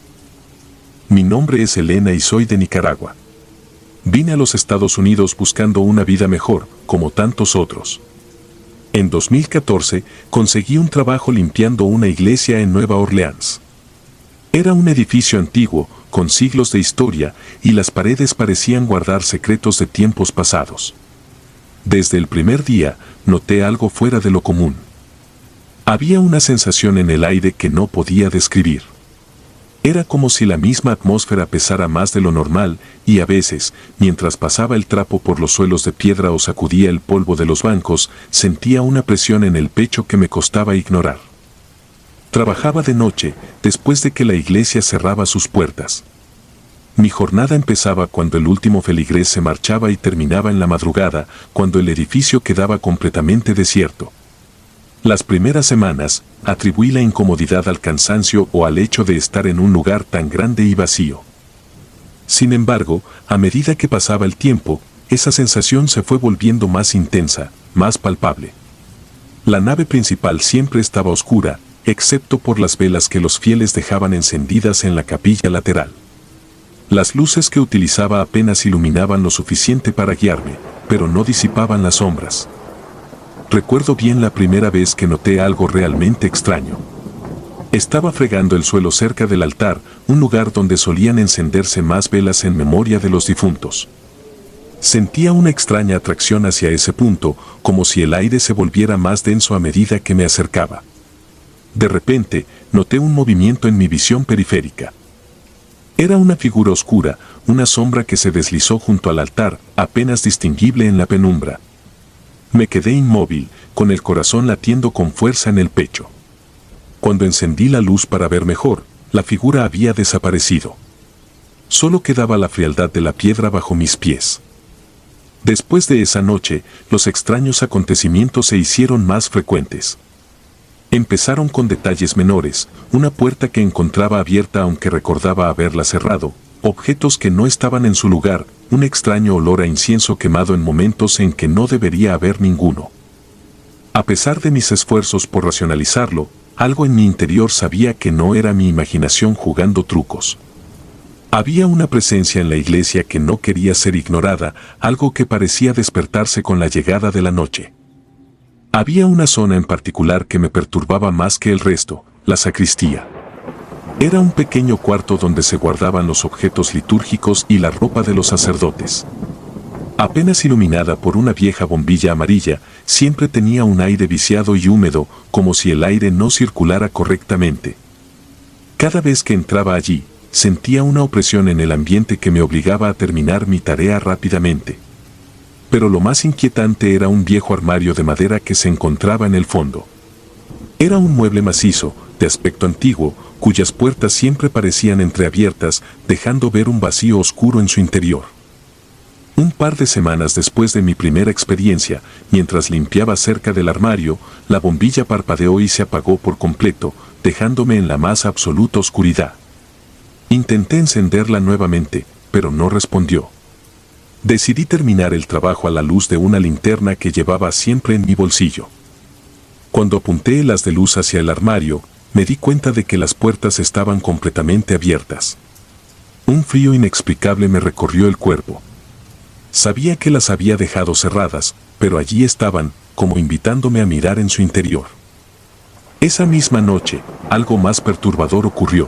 Mi nombre es Elena y soy de Nicaragua. Vine a los Estados Unidos buscando una vida mejor, como tantos otros. En dos mil catorce, conseguí un trabajo limpiando una iglesia en Nueva Orleans. Era un edificio antiguo, con siglos de historia, y las paredes parecían guardar secretos de tiempos pasados. Desde el primer día, noté algo fuera de lo común. Había una sensación en el aire que no podía describir. Era como si la misma atmósfera pesara más de lo normal, y a veces, mientras pasaba el trapo por los suelos de piedra o sacudía el polvo de los bancos, sentía una presión en el pecho que me costaba ignorar. Trabajaba de noche, después de que la iglesia cerraba sus puertas. Mi jornada empezaba cuando el último feligrés se marchaba y terminaba en la madrugada, cuando el edificio quedaba completamente desierto. Las primeras semanas, atribuí la incomodidad al cansancio o al hecho de estar en un lugar tan grande y vacío. Sin embargo, a medida que pasaba el tiempo, esa sensación se fue volviendo más intensa, más palpable. La nave principal siempre estaba oscura, excepto por las velas que los fieles dejaban encendidas en la capilla lateral. Las luces que utilizaba apenas iluminaban lo suficiente para guiarme, pero no disipaban las sombras. Recuerdo bien la primera vez que noté algo realmente extraño. Estaba fregando el suelo cerca del altar, un lugar donde solían encenderse más velas en memoria de los difuntos. Sentía una extraña atracción hacia ese punto, como si el aire se volviera más denso a medida que me acercaba. De repente, noté un movimiento en mi visión periférica. Era una figura oscura, una sombra que se deslizó junto al altar, apenas distinguible en la penumbra. Me quedé inmóvil, con el corazón latiendo con fuerza en el pecho. Cuando encendí la luz para ver mejor, la figura había desaparecido. Solo quedaba la frialdad de la piedra bajo mis pies. Después de esa noche, los extraños acontecimientos se hicieron más frecuentes. Empezaron con detalles menores, una puerta que encontraba abierta aunque recordaba haberla cerrado, objetos que no estaban en su lugar, un extraño olor a incienso quemado en momentos en que no debería haber ninguno. A pesar de mis esfuerzos por racionalizarlo, algo en mi interior sabía que no era mi imaginación jugando trucos. Había una presencia en la iglesia que no quería ser ignorada, algo que parecía despertarse con la llegada de la noche. Había una zona en particular que me perturbaba más que el resto, la sacristía. Era un pequeño cuarto donde se guardaban los objetos litúrgicos y la ropa de los sacerdotes. Apenas iluminada por una vieja bombilla amarilla, siempre tenía un aire viciado y húmedo, como si el aire no circulara correctamente. Cada vez que entraba allí, sentía una opresión en el ambiente que me obligaba a terminar mi tarea rápidamente. Pero lo más inquietante era un viejo armario de madera que se encontraba en el fondo. Era un mueble macizo, de aspecto antiguo, cuyas puertas siempre parecían entreabiertas, dejando ver un vacío oscuro en su interior. Un par de semanas después de mi primera experiencia, mientras limpiaba cerca del armario, la bombilla parpadeó y se apagó por completo, dejándome en la más absoluta oscuridad. Intenté encenderla nuevamente, pero no respondió. Decidí terminar el trabajo a la luz de una linterna que llevaba siempre en mi bolsillo. Cuando apunté el haz de luz hacia el armario, me di cuenta de que las puertas estaban completamente abiertas. Un frío inexplicable me recorrió el cuerpo. Sabía que las había dejado cerradas, pero allí estaban, como invitándome a mirar en su interior. Esa misma noche, algo más perturbador ocurrió.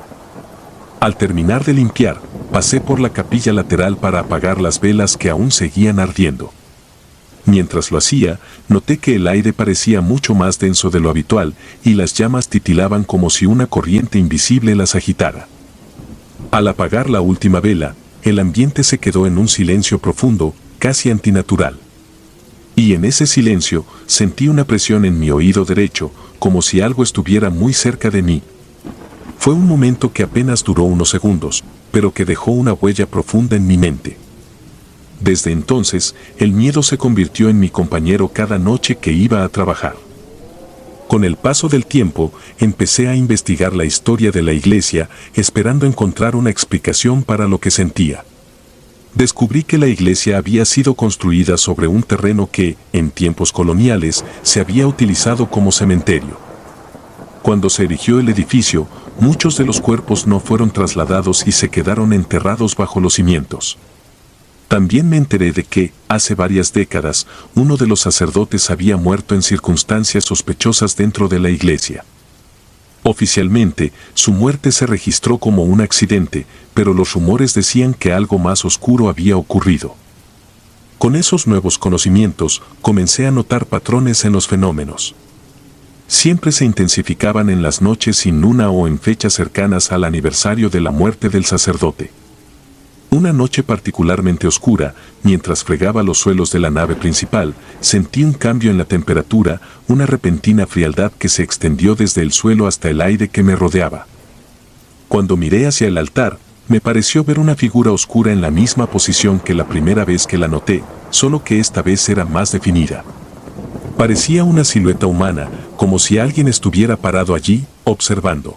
Al terminar de limpiar, pasé por la capilla lateral para apagar las velas que aún seguían ardiendo. Mientras lo hacía, noté que el aire parecía mucho más denso de lo habitual y las llamas titilaban como si una corriente invisible las agitara. Al apagar la última vela, el ambiente se quedó en un silencio profundo, casi antinatural. Y en ese silencio sentí una presión en mi oído derecho, como si algo estuviera muy cerca de mí. Fue un momento que apenas duró unos segundos, pero que dejó una huella profunda en mi mente. Desde entonces, el miedo se convirtió en mi compañero cada noche que iba a trabajar. Con el paso del tiempo, empecé a investigar la historia de la iglesia, esperando encontrar una explicación para lo que sentía. Descubrí que la iglesia había sido construida sobre un terreno que, en tiempos coloniales, se había utilizado como cementerio. Cuando se erigió el edificio, muchos de los cuerpos no fueron trasladados y se quedaron enterrados bajo los cimientos. También me enteré de que, hace varias décadas, uno de los sacerdotes había muerto en circunstancias sospechosas dentro de la iglesia. Oficialmente, su muerte se registró como un accidente, pero los rumores decían que algo más oscuro había ocurrido. Con esos nuevos conocimientos, comencé a notar patrones en los fenómenos. Siempre se intensificaban en las noches sin luna o en fechas cercanas al aniversario de la muerte del sacerdote. Una noche particularmente oscura, mientras fregaba los suelos de la nave principal, sentí un cambio en la temperatura, una repentina frialdad que se extendió desde el suelo hasta el aire que me rodeaba. Cuando miré hacia el altar, me pareció ver una figura oscura en la misma posición que la primera vez que la noté, solo que esta vez era más definida. Parecía una silueta humana, como si alguien estuviera parado allí, observando.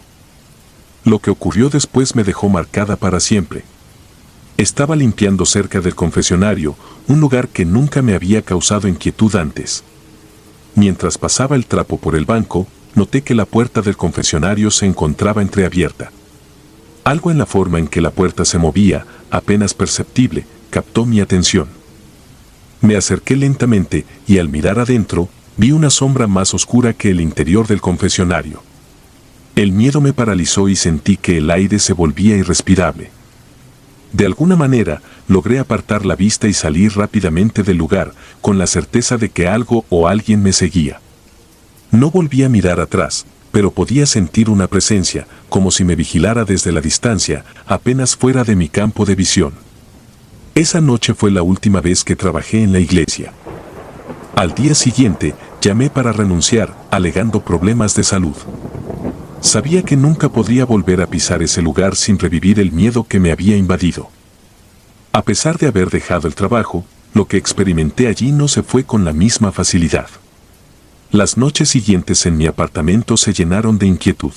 Lo que ocurrió después me dejó marcada para siempre. Estaba limpiando cerca del confesionario, un lugar que nunca me había causado inquietud antes. Mientras pasaba el trapo por el banco, noté que la puerta del confesionario se encontraba entreabierta. Algo en la forma en que la puerta se movía, apenas perceptible, captó mi atención. Me acerqué lentamente y al mirar adentro, vi una sombra más oscura que el interior del confesionario. El miedo me paralizó y sentí que el aire se volvía irrespirable. De alguna manera, logré apartar la vista y salir rápidamente del lugar, con la certeza de que algo o alguien me seguía. No volví a mirar atrás, pero podía sentir una presencia, como si me vigilara desde la distancia, apenas fuera de mi campo de visión. Esa noche fue la última vez que trabajé en la iglesia. Al día siguiente, llamé para renunciar, alegando problemas de salud. Sabía que nunca podría volver a pisar ese lugar sin revivir el miedo que me había invadido. A pesar de haber dejado el trabajo, lo que experimenté allí no se fue con la misma facilidad. Las noches siguientes en mi apartamento se llenaron de inquietud.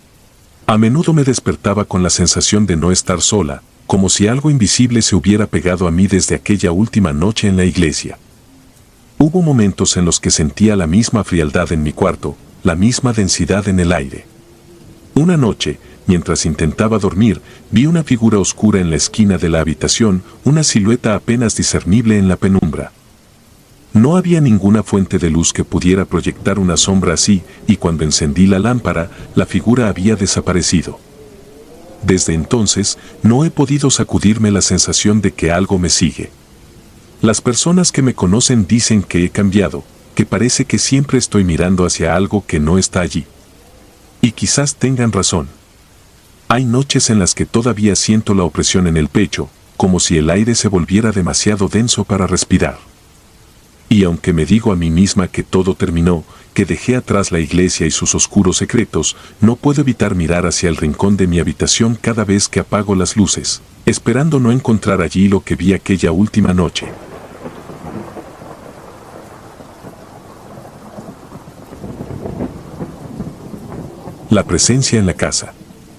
A menudo me despertaba con la sensación de no estar sola, como si algo invisible se hubiera pegado a mí desde aquella última noche en la iglesia. Hubo momentos en los que sentía la misma frialdad en mi cuarto, la misma densidad en el aire. Una noche, mientras intentaba dormir, vi una figura oscura en la esquina de la habitación, una silueta apenas discernible en la penumbra. No había ninguna fuente de luz que pudiera proyectar una sombra así, y cuando encendí la lámpara, la figura había desaparecido. Desde entonces, no he podido sacudirme la sensación de que algo me sigue. Las personas que me conocen dicen que he cambiado, que parece que siempre estoy mirando hacia algo que no está allí. Y quizás tengan razón. Hay noches en las que todavía siento la opresión en el pecho, como si el aire se volviera demasiado denso para respirar. Y aunque me digo a mí misma que todo terminó, que dejé atrás la iglesia y sus oscuros secretos, no puedo evitar mirar hacia el rincón de mi habitación cada vez que apago las luces, esperando no encontrar allí lo que vi aquella última noche. La presencia en la casa.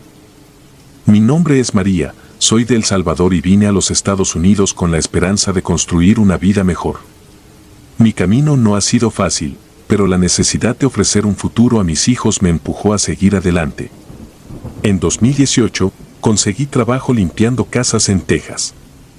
Mi nombre es María, soy de El Salvador y vine a los Estados Unidos con la esperanza de construir una vida mejor. Mi camino no ha sido fácil, pero la necesidad de ofrecer un futuro a mis hijos me empujó a seguir adelante. En dos mil dieciocho, conseguí trabajo limpiando casas en Texas.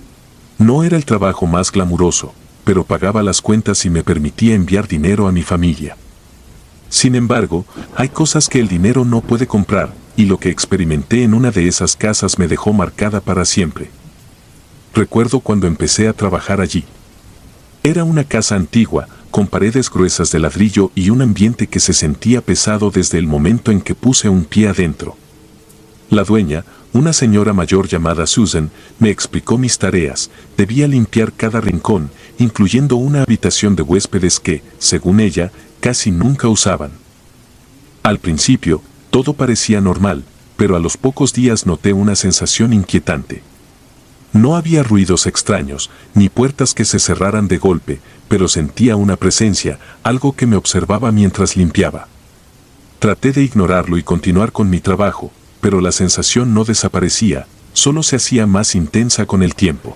No era el trabajo más glamuroso, pero pagaba las cuentas y me permitía enviar dinero a mi familia. Sin embargo, hay cosas que el dinero no puede comprar, y lo que experimenté en una de esas casas me dejó marcada para siempre. Recuerdo cuando empecé a trabajar allí. Era una casa antigua, con paredes gruesas de ladrillo y un ambiente que se sentía pesado desde el momento en que puse un pie adentro. La dueña, una señora mayor llamada Susan, me explicó mis tareas. Debía limpiar cada rincón, incluyendo una habitación de huéspedes que, según ella, casi nunca usaban. Al principio, todo parecía normal, pero a los pocos días noté una sensación inquietante. No había ruidos extraños, ni puertas que se cerraran de golpe, pero sentía una presencia, algo que me observaba mientras limpiaba. Traté de ignorarlo y continuar con mi trabajo, pero la sensación no desaparecía, solo se hacía más intensa con el tiempo.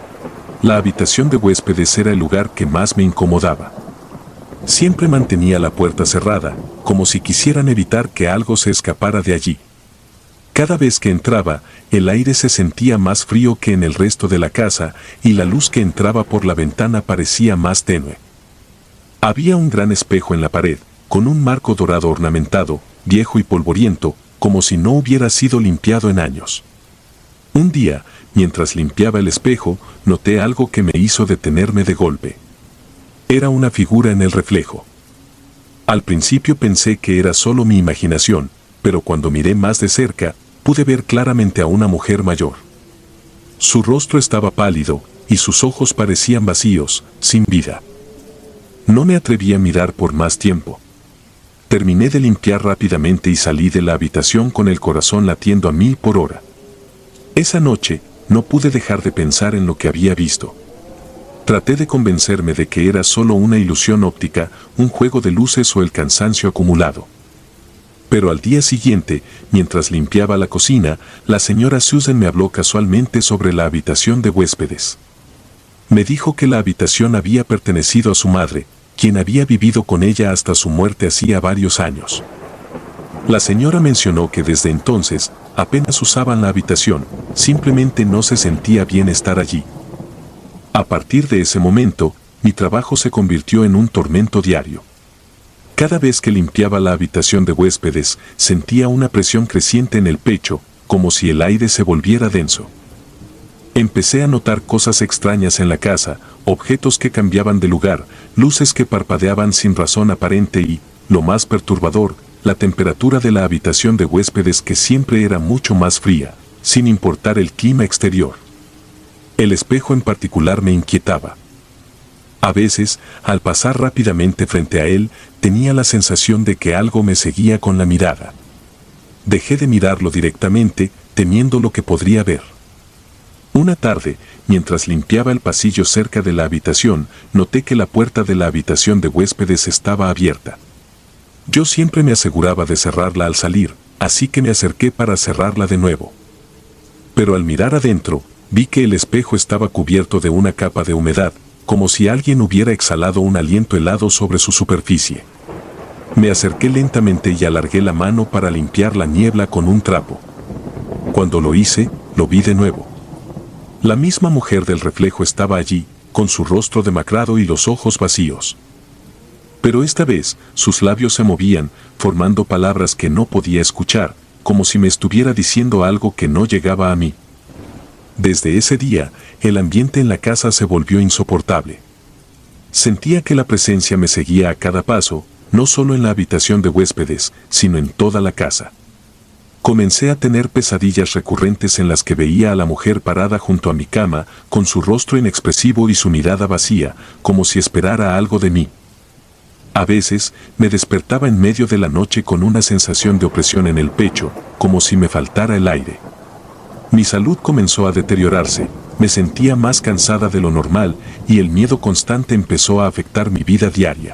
La habitación de huéspedes era el lugar que más me incomodaba. Siempre mantenía la puerta cerrada, como si quisieran evitar que algo se escapara de allí. Cada vez que entraba, el aire se sentía más frío que en el resto de la casa y la luz que entraba por la ventana parecía más tenue. Había un gran espejo en la pared, con un marco dorado ornamentado, viejo y polvoriento, como si no hubiera sido limpiado en años. Un día, mientras limpiaba el espejo, noté algo que me hizo detenerme de golpe. Era una figura en el reflejo. Al principio pensé que era solo mi imaginación, pero cuando miré más de cerca, pude ver claramente a una mujer mayor. Su rostro estaba pálido, y sus ojos parecían vacíos, sin vida. No me atreví a mirar por más tiempo. Terminé de limpiar rápidamente y salí de la habitación con el corazón latiendo a mil por hora. Esa noche, no pude dejar de pensar en lo que había visto. Traté de convencerme de que era solo una ilusión óptica, un juego de luces o el cansancio acumulado. Pero al día siguiente, mientras limpiaba la cocina, la señora Susan me habló casualmente sobre la habitación de huéspedes. Me dijo que la habitación había pertenecido a su madre, quien había vivido con ella hasta su muerte hacía varios años. La señora mencionó que desde entonces, apenas usaban la habitación, simplemente no se sentía bien estar allí. A partir de ese momento, mi trabajo se convirtió en un tormento diario. Cada vez que limpiaba la habitación de huéspedes, sentía una presión creciente en el pecho, como si el aire se volviera denso. Empecé a notar cosas extrañas en la casa, objetos que cambiaban de lugar, luces que parpadeaban sin razón aparente y, lo más perturbador, la temperatura de la habitación de huéspedes que siempre era mucho más fría, sin importar el clima exterior. El espejo en particular me inquietaba. A veces, al pasar rápidamente frente a él, tenía la sensación de que algo me seguía con la mirada. Dejé de mirarlo directamente, temiendo lo que podría ver. Una tarde, mientras limpiaba el pasillo cerca de la habitación, noté que la puerta de la habitación de huéspedes estaba abierta. Yo siempre me aseguraba de cerrarla al salir, así que me acerqué para cerrarla de nuevo. Pero al mirar adentro, vi que el espejo estaba cubierto de una capa de humedad, como si alguien hubiera exhalado un aliento helado sobre su superficie. Me acerqué lentamente y alargué la mano para limpiar la niebla con un trapo. Cuando lo hice, lo vi de nuevo. La misma mujer del reflejo estaba allí, con su rostro demacrado y los ojos vacíos. Pero esta vez, sus labios se movían, formando palabras que no podía escuchar, como si me estuviera diciendo algo que no llegaba a mí. Desde ese día, el ambiente en la casa se volvió insoportable. Sentía que la presencia me seguía a cada paso, no solo en la habitación de huéspedes, sino en toda la casa. Comencé a tener pesadillas recurrentes en las que veía a la mujer parada junto a mi cama, con su rostro inexpresivo y su mirada vacía, como si esperara algo de mí. A veces, me despertaba en medio de la noche con una sensación de opresión en el pecho, como si me faltara el aire. Mi salud comenzó a deteriorarse, me sentía más cansada de lo normal y el miedo constante empezó a afectar mi vida diaria.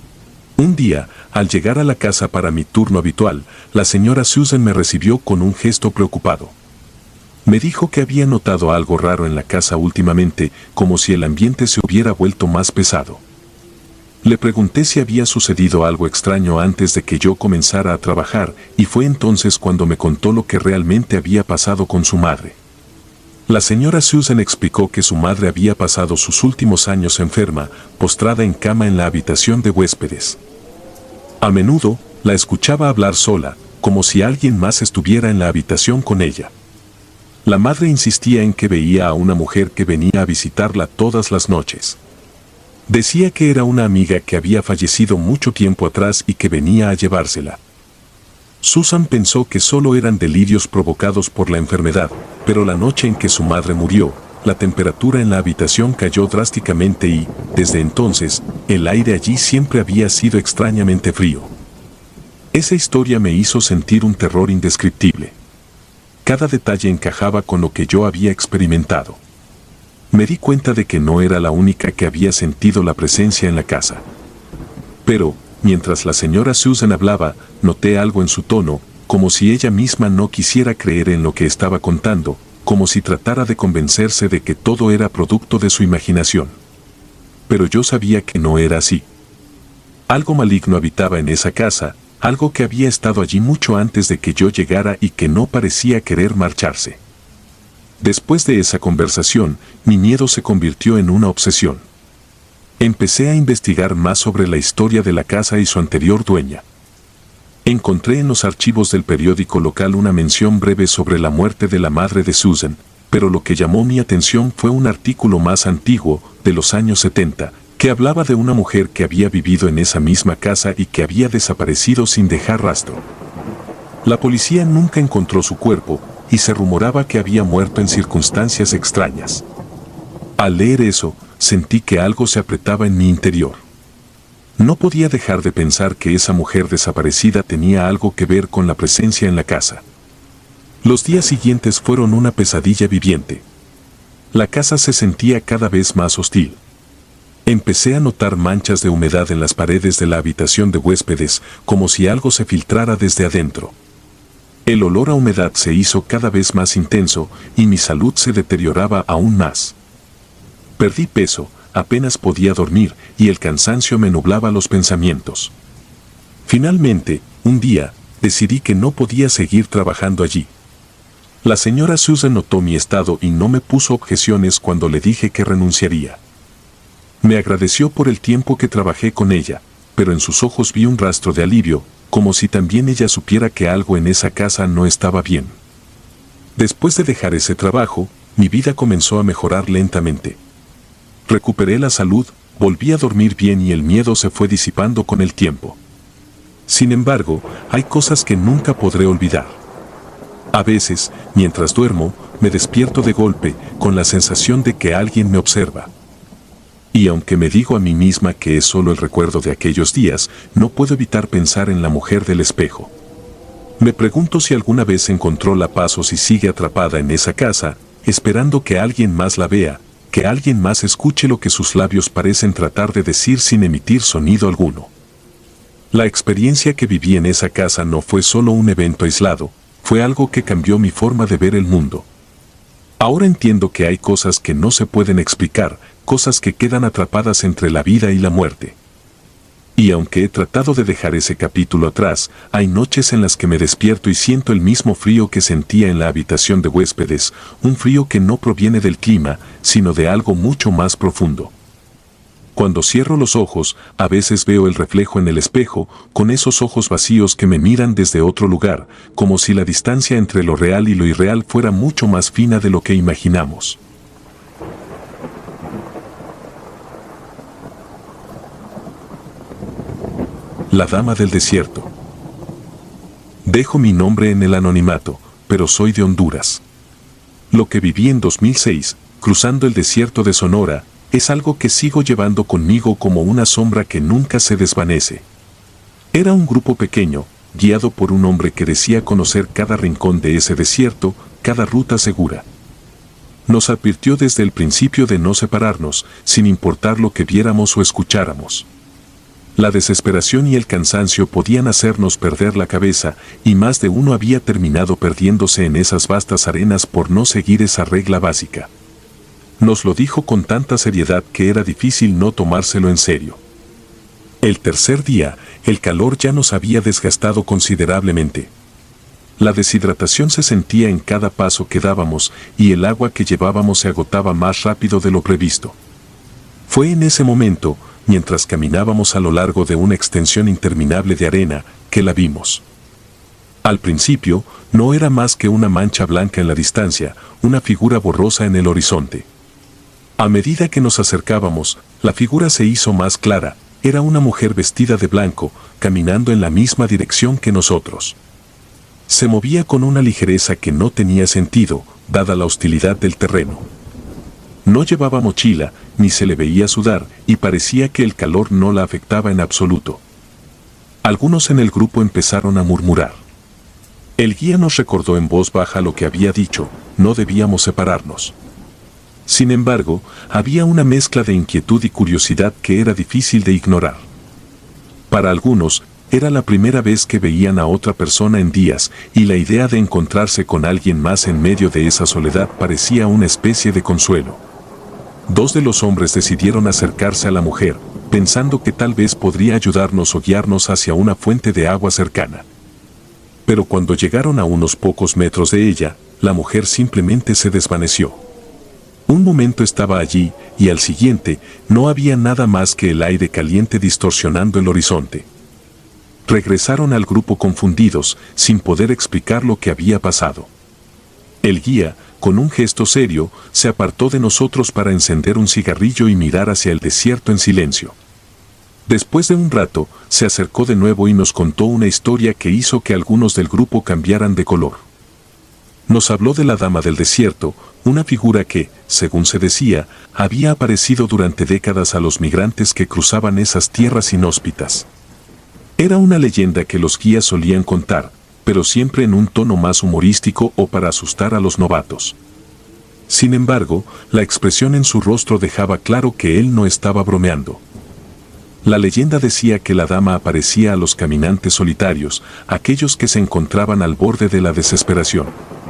Un día, al llegar a la casa para mi turno habitual, la señora Susan me recibió con un gesto preocupado. Me dijo que había notado algo raro en la casa últimamente, como si el ambiente se hubiera vuelto más pesado. Le pregunté si había sucedido algo extraño antes de que yo comenzara a trabajar, y fue entonces cuando me contó lo que realmente había pasado con su madre. La señora Susan explicó que su madre había pasado sus últimos años enferma, postrada en cama en la habitación de huéspedes. A menudo, la escuchaba hablar sola, como si alguien más estuviera en la habitación con ella. La madre insistía en que veía a una mujer que venía a visitarla todas las noches. Decía que era una amiga que había fallecido mucho tiempo atrás y que venía a llevársela. Susan pensó que solo eran delirios provocados por la enfermedad, pero la noche en que su madre murió, la temperatura en la habitación cayó drásticamente y, desde entonces, el aire allí siempre había sido extrañamente frío. Esa historia me hizo sentir un terror indescriptible. Cada detalle encajaba con lo que yo había experimentado. Me di cuenta de que no era la única que había sentido la presencia en la casa. Pero, mientras la señora Susan hablaba, noté algo en su tono, como si ella misma no quisiera creer en lo que estaba contando, como si tratara de convencerse de que todo era producto de su imaginación. Pero yo sabía que no era así. Algo maligno habitaba en esa casa, algo que había estado allí mucho antes de que yo llegara y que no parecía querer marcharse. Después de esa conversación, mi miedo se convirtió en una obsesión. Empecé a investigar más sobre la historia de la casa y su anterior dueña. Encontré en los archivos del periódico local una mención breve sobre la muerte de la madre de Susan, pero lo que llamó mi atención fue un artículo más antiguo, de los años setenta, que hablaba de una mujer que había vivido en esa misma casa y que había desaparecido sin dejar rastro. La policía nunca encontró su cuerpo, y se rumoraba que había muerto en circunstancias extrañas. Al leer eso, sentí que algo se apretaba en mi interior. No podía dejar de pensar que esa mujer desaparecida tenía algo que ver con la presencia en la casa. Los días siguientes fueron una pesadilla viviente. La casa se sentía cada vez más hostil. Empecé a notar manchas de humedad en las paredes de la habitación de huéspedes, como si algo se filtrara desde adentro. El olor a humedad se hizo cada vez más intenso y mi salud se deterioraba aún más. Perdí peso, apenas podía dormir y el cansancio me nublaba los pensamientos. Finalmente, un día, decidí que no podía seguir trabajando allí. La señora Susan notó mi estado y no me puso objeciones cuando le dije que renunciaría. Me agradeció por el tiempo que trabajé con ella, pero en sus ojos vi un rastro de alivio, como si también ella supiera que algo en esa casa no estaba bien. Después de dejar ese trabajo, mi vida comenzó a mejorar lentamente. Recuperé la salud, volví a dormir bien y el miedo se fue disipando con el tiempo. Sin embargo, hay cosas que nunca podré olvidar. A veces, mientras duermo, me despierto de golpe, con la sensación de que alguien me observa. Y aunque me digo a mí misma que es solo el recuerdo de aquellos días, no puedo evitar pensar en la mujer del espejo. Me pregunto si alguna vez encontró la paz o si sigue atrapada en esa casa, esperando que alguien más la vea, que alguien más escuche lo que sus labios parecen tratar de decir sin emitir sonido alguno. La experiencia que viví en esa casa no fue solo un evento aislado, fue algo que cambió mi forma de ver el mundo. Ahora entiendo que hay cosas que no se pueden explicar, cosas que quedan atrapadas entre la vida y la muerte. Y aunque he tratado de dejar ese capítulo atrás, hay noches en las que me despierto y siento el mismo frío que sentía en la habitación de huéspedes, un frío que no proviene del clima, sino de algo mucho más profundo. Cuando cierro los ojos, a veces veo el reflejo en el espejo, con esos ojos vacíos que me miran desde otro lugar, como si la distancia entre lo real y lo irreal fuera mucho más fina de lo que imaginamos. La Dama del Desierto. Dejo mi nombre en el anonimato, pero soy de Honduras. Lo que viví en dos mil seis, cruzando el desierto de Sonora, es algo que sigo llevando conmigo como una sombra que nunca se desvanece. Era un grupo pequeño, guiado por un hombre que decía conocer cada rincón de ese desierto, cada ruta segura. Nos advirtió desde el principio de no separarnos, sin importar lo que viéramos o escucháramos. La desesperación y el cansancio podían hacernos perder la cabeza, y más de uno había terminado perdiéndose en esas vastas arenas por no seguir esa regla básica. Nos lo dijo con tanta seriedad que era difícil no tomárselo en serio. El tercer día, el calor ya nos había desgastado considerablemente. La deshidratación se sentía en cada paso que dábamos, y el agua que llevábamos se agotaba más rápido de lo previsto. Fue en ese momento, mientras caminábamos a lo largo de una extensión interminable de arena, que la vimos. Al principio, no era más que una mancha blanca en la distancia, una figura borrosa en el horizonte. A medida que nos acercábamos, la figura se hizo más clara. Era una mujer vestida de blanco, caminando en la misma dirección que nosotros. Se movía con una ligereza que no tenía sentido, dada la hostilidad del terreno. No llevaba mochila, ni se le veía sudar, y parecía que el calor no la afectaba en absoluto. Algunos en el grupo empezaron a murmurar. El guía nos recordó en voz baja lo que había dicho: no debíamos separarnos. Sin embargo, había una mezcla de inquietud y curiosidad que era difícil de ignorar. Para algunos, era la primera vez que veían a otra persona en días, y la idea de encontrarse con alguien más en medio de esa soledad parecía una especie de consuelo. Dos de los hombres decidieron acercarse a la mujer, pensando que tal vez podría ayudarnos o guiarnos hacia una fuente de agua cercana. Pero cuando llegaron a unos pocos metros de ella, la mujer simplemente se desvaneció. Un momento estaba allí, y al siguiente, no había nada más que el aire caliente distorsionando el horizonte. Regresaron al grupo confundidos, sin poder explicar lo que había pasado. El guía, con un gesto serio, se apartó de nosotros para encender un cigarrillo y mirar hacia el desierto en silencio. Después de un rato, se acercó de nuevo y nos contó una historia que hizo que algunos del grupo cambiaran de color. Nos habló de la Dama del Desierto, una figura que, según se decía, había aparecido durante décadas a los migrantes que cruzaban esas tierras inhóspitas. Era una leyenda que los guías solían contar, pero siempre en un tono más humorístico o para asustar a los novatos. Sin embargo, la expresión en su rostro dejaba claro que él no estaba bromeando. La leyenda decía que la dama aparecía a los caminantes solitarios, aquellos que se encontraban al borde de la desesperación.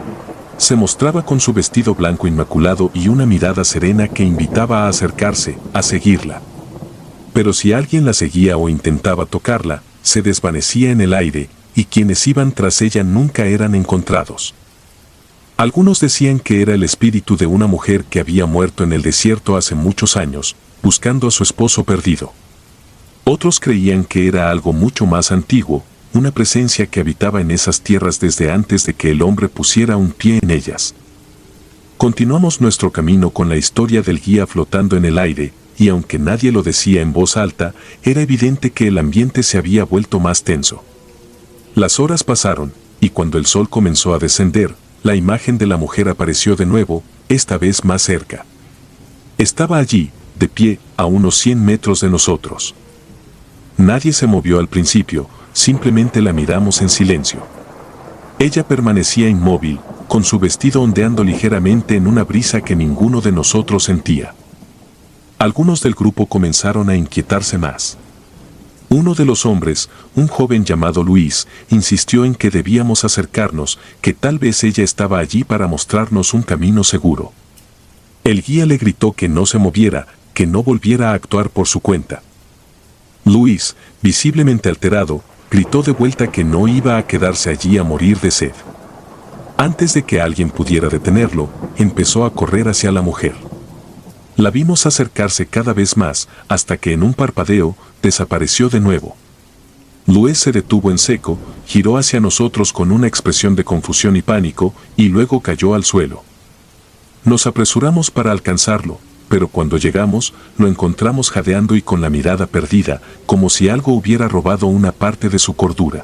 Se mostraba con su vestido blanco inmaculado y una mirada serena que invitaba a acercarse, a seguirla. Pero si alguien la seguía o intentaba tocarla, se desvanecía en el aire, y quienes iban tras ella nunca eran encontrados. Algunos decían que era el espíritu de una mujer que había muerto en el desierto hace muchos años, buscando a su esposo perdido. Otros creían que era algo mucho más antiguo, una presencia que habitaba en esas tierras desde antes de que el hombre pusiera un pie en ellas. Continuamos nuestro camino con la historia del guía flotando en el aire, y aunque nadie lo decía en voz alta, era evidente que el ambiente se había vuelto más tenso. Las horas pasaron, y cuando el sol comenzó a descender, la imagen de la mujer apareció de nuevo, esta vez más cerca. Estaba allí, de pie, a unos cien metros de nosotros. Nadie se movió al principio, simplemente la miramos en silencio. Ella permanecía inmóvil, con su vestido ondeando ligeramente en una brisa que ninguno de nosotros sentía. Algunos del grupo comenzaron a inquietarse más. Uno de los hombres, un joven llamado Luis, insistió en que debíamos acercarnos, que tal vez ella estaba allí para mostrarnos un camino seguro. El guía le gritó que no se moviera, que no volviera a actuar por su cuenta. Luis, Visiblemente alterado, gritó de vuelta que no iba a quedarse allí a morir de sed. Antes de que alguien pudiera detenerlo, empezó a correr hacia la mujer. La vimos acercarse cada vez más, hasta que en un parpadeo, desapareció de nuevo. Luis se detuvo en seco, giró hacia nosotros con una expresión de confusión y pánico, y luego cayó al suelo. Nos apresuramos para alcanzarlo, pero cuando llegamos, lo encontramos jadeando y con la mirada perdida, como si algo hubiera robado una parte de su cordura.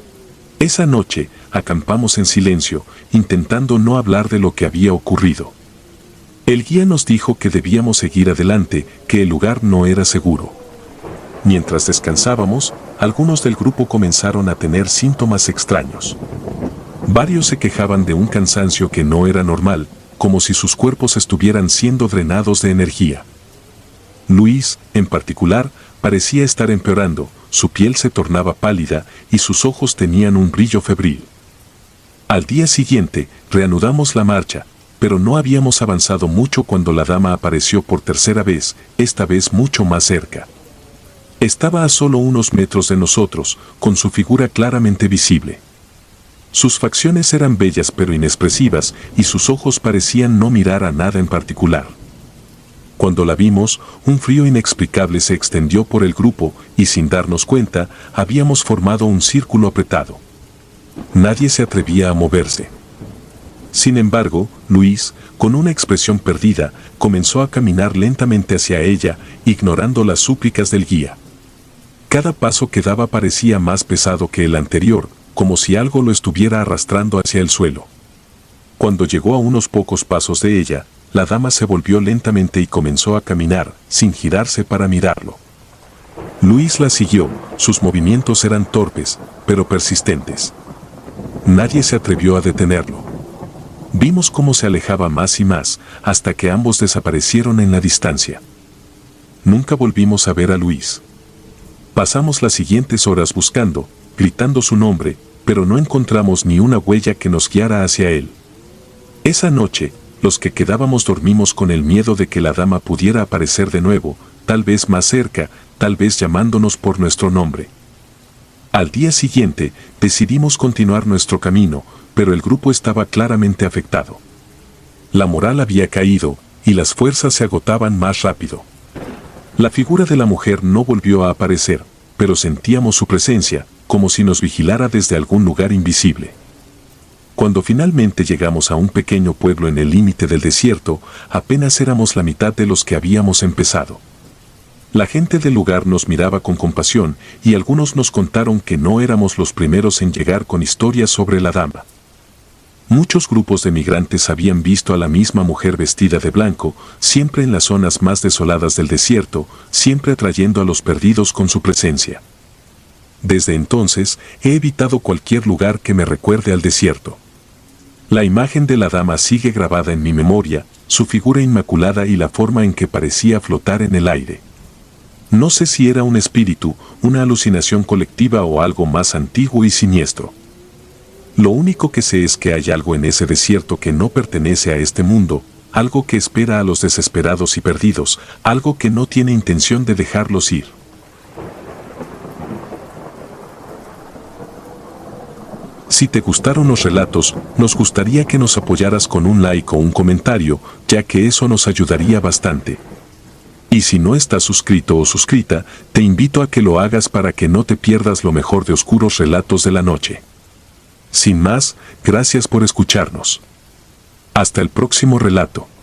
Esa noche, acampamos en silencio, intentando no hablar de lo que había ocurrido. El guía nos dijo que debíamos seguir adelante, que el lugar no era seguro. Mientras descansábamos, algunos del grupo comenzaron a tener síntomas extraños. Varios se quejaban de un cansancio que no era normal, como si sus cuerpos estuvieran siendo drenados de energía. Luis, en particular, parecía estar empeorando, su piel se tornaba pálida y sus ojos tenían un brillo febril. Al día siguiente, reanudamos la marcha, pero no habíamos avanzado mucho cuando la dama apareció por tercera vez, esta vez mucho más cerca. Estaba a solo unos metros de nosotros, con su figura claramente visible. Sus facciones eran bellas pero inexpresivas, y sus ojos parecían no mirar a nada en particular. Cuando la vimos, un frío inexplicable se extendió por el grupo, y sin darnos cuenta, habíamos formado un círculo apretado. Nadie se atrevía a moverse. Sin embargo, Luis, con una expresión perdida, comenzó a caminar lentamente hacia ella, ignorando las súplicas del guía. Cada paso que daba parecía más pesado que el anterior, como si algo lo estuviera arrastrando hacia el suelo. Cuando llegó a unos pocos pasos de ella, la dama se volvió lentamente y comenzó a caminar, sin girarse para mirarlo. Luis la siguió, sus movimientos eran torpes, pero persistentes. Nadie se atrevió a detenerlo. Vimos cómo se alejaba más y más, hasta que ambos desaparecieron en la distancia. Nunca volvimos a ver a Luis. Pasamos las siguientes horas buscando, gritando su nombre, pero no encontramos ni una huella que nos guiara hacia él. Esa noche, los que quedábamos dormimos con el miedo de que la dama pudiera aparecer de nuevo, tal vez más cerca, tal vez llamándonos por nuestro nombre. Al día siguiente, decidimos continuar nuestro camino, pero el grupo estaba claramente afectado. La moral había caído, y las fuerzas se agotaban más rápido. La figura de la mujer no volvió a aparecer, pero sentíamos su presencia, como si nos vigilara desde algún lugar invisible. Cuando finalmente llegamos a un pequeño pueblo en el límite del desierto, apenas éramos la mitad de los que habíamos empezado. La gente del lugar nos miraba con compasión, y algunos nos contaron que no éramos los primeros en llegar con historias sobre la dama. Muchos grupos de migrantes habían visto a la misma mujer vestida de blanco, siempre en las zonas más desoladas del desierto, siempre atrayendo a los perdidos con su presencia. Desde entonces, he evitado cualquier lugar que me recuerde al desierto. La imagen de la dama sigue grabada en mi memoria, su figura inmaculada y la forma en que parecía flotar en el aire. No sé si era un espíritu, una alucinación colectiva o algo más antiguo y siniestro. Lo único que sé es que hay algo en ese desierto que no pertenece a este mundo, algo que espera a los desesperados y perdidos, algo que no tiene intención de dejarlos ir. Si te gustaron los relatos, nos gustaría que nos apoyaras con un like o un comentario, ya que eso nos ayudaría bastante. Y si no estás suscrito o suscrita, te invito a que lo hagas para que no te pierdas lo mejor de Oscuros Relatos de la Noche. Sin más, gracias por escucharnos. Hasta el próximo relato.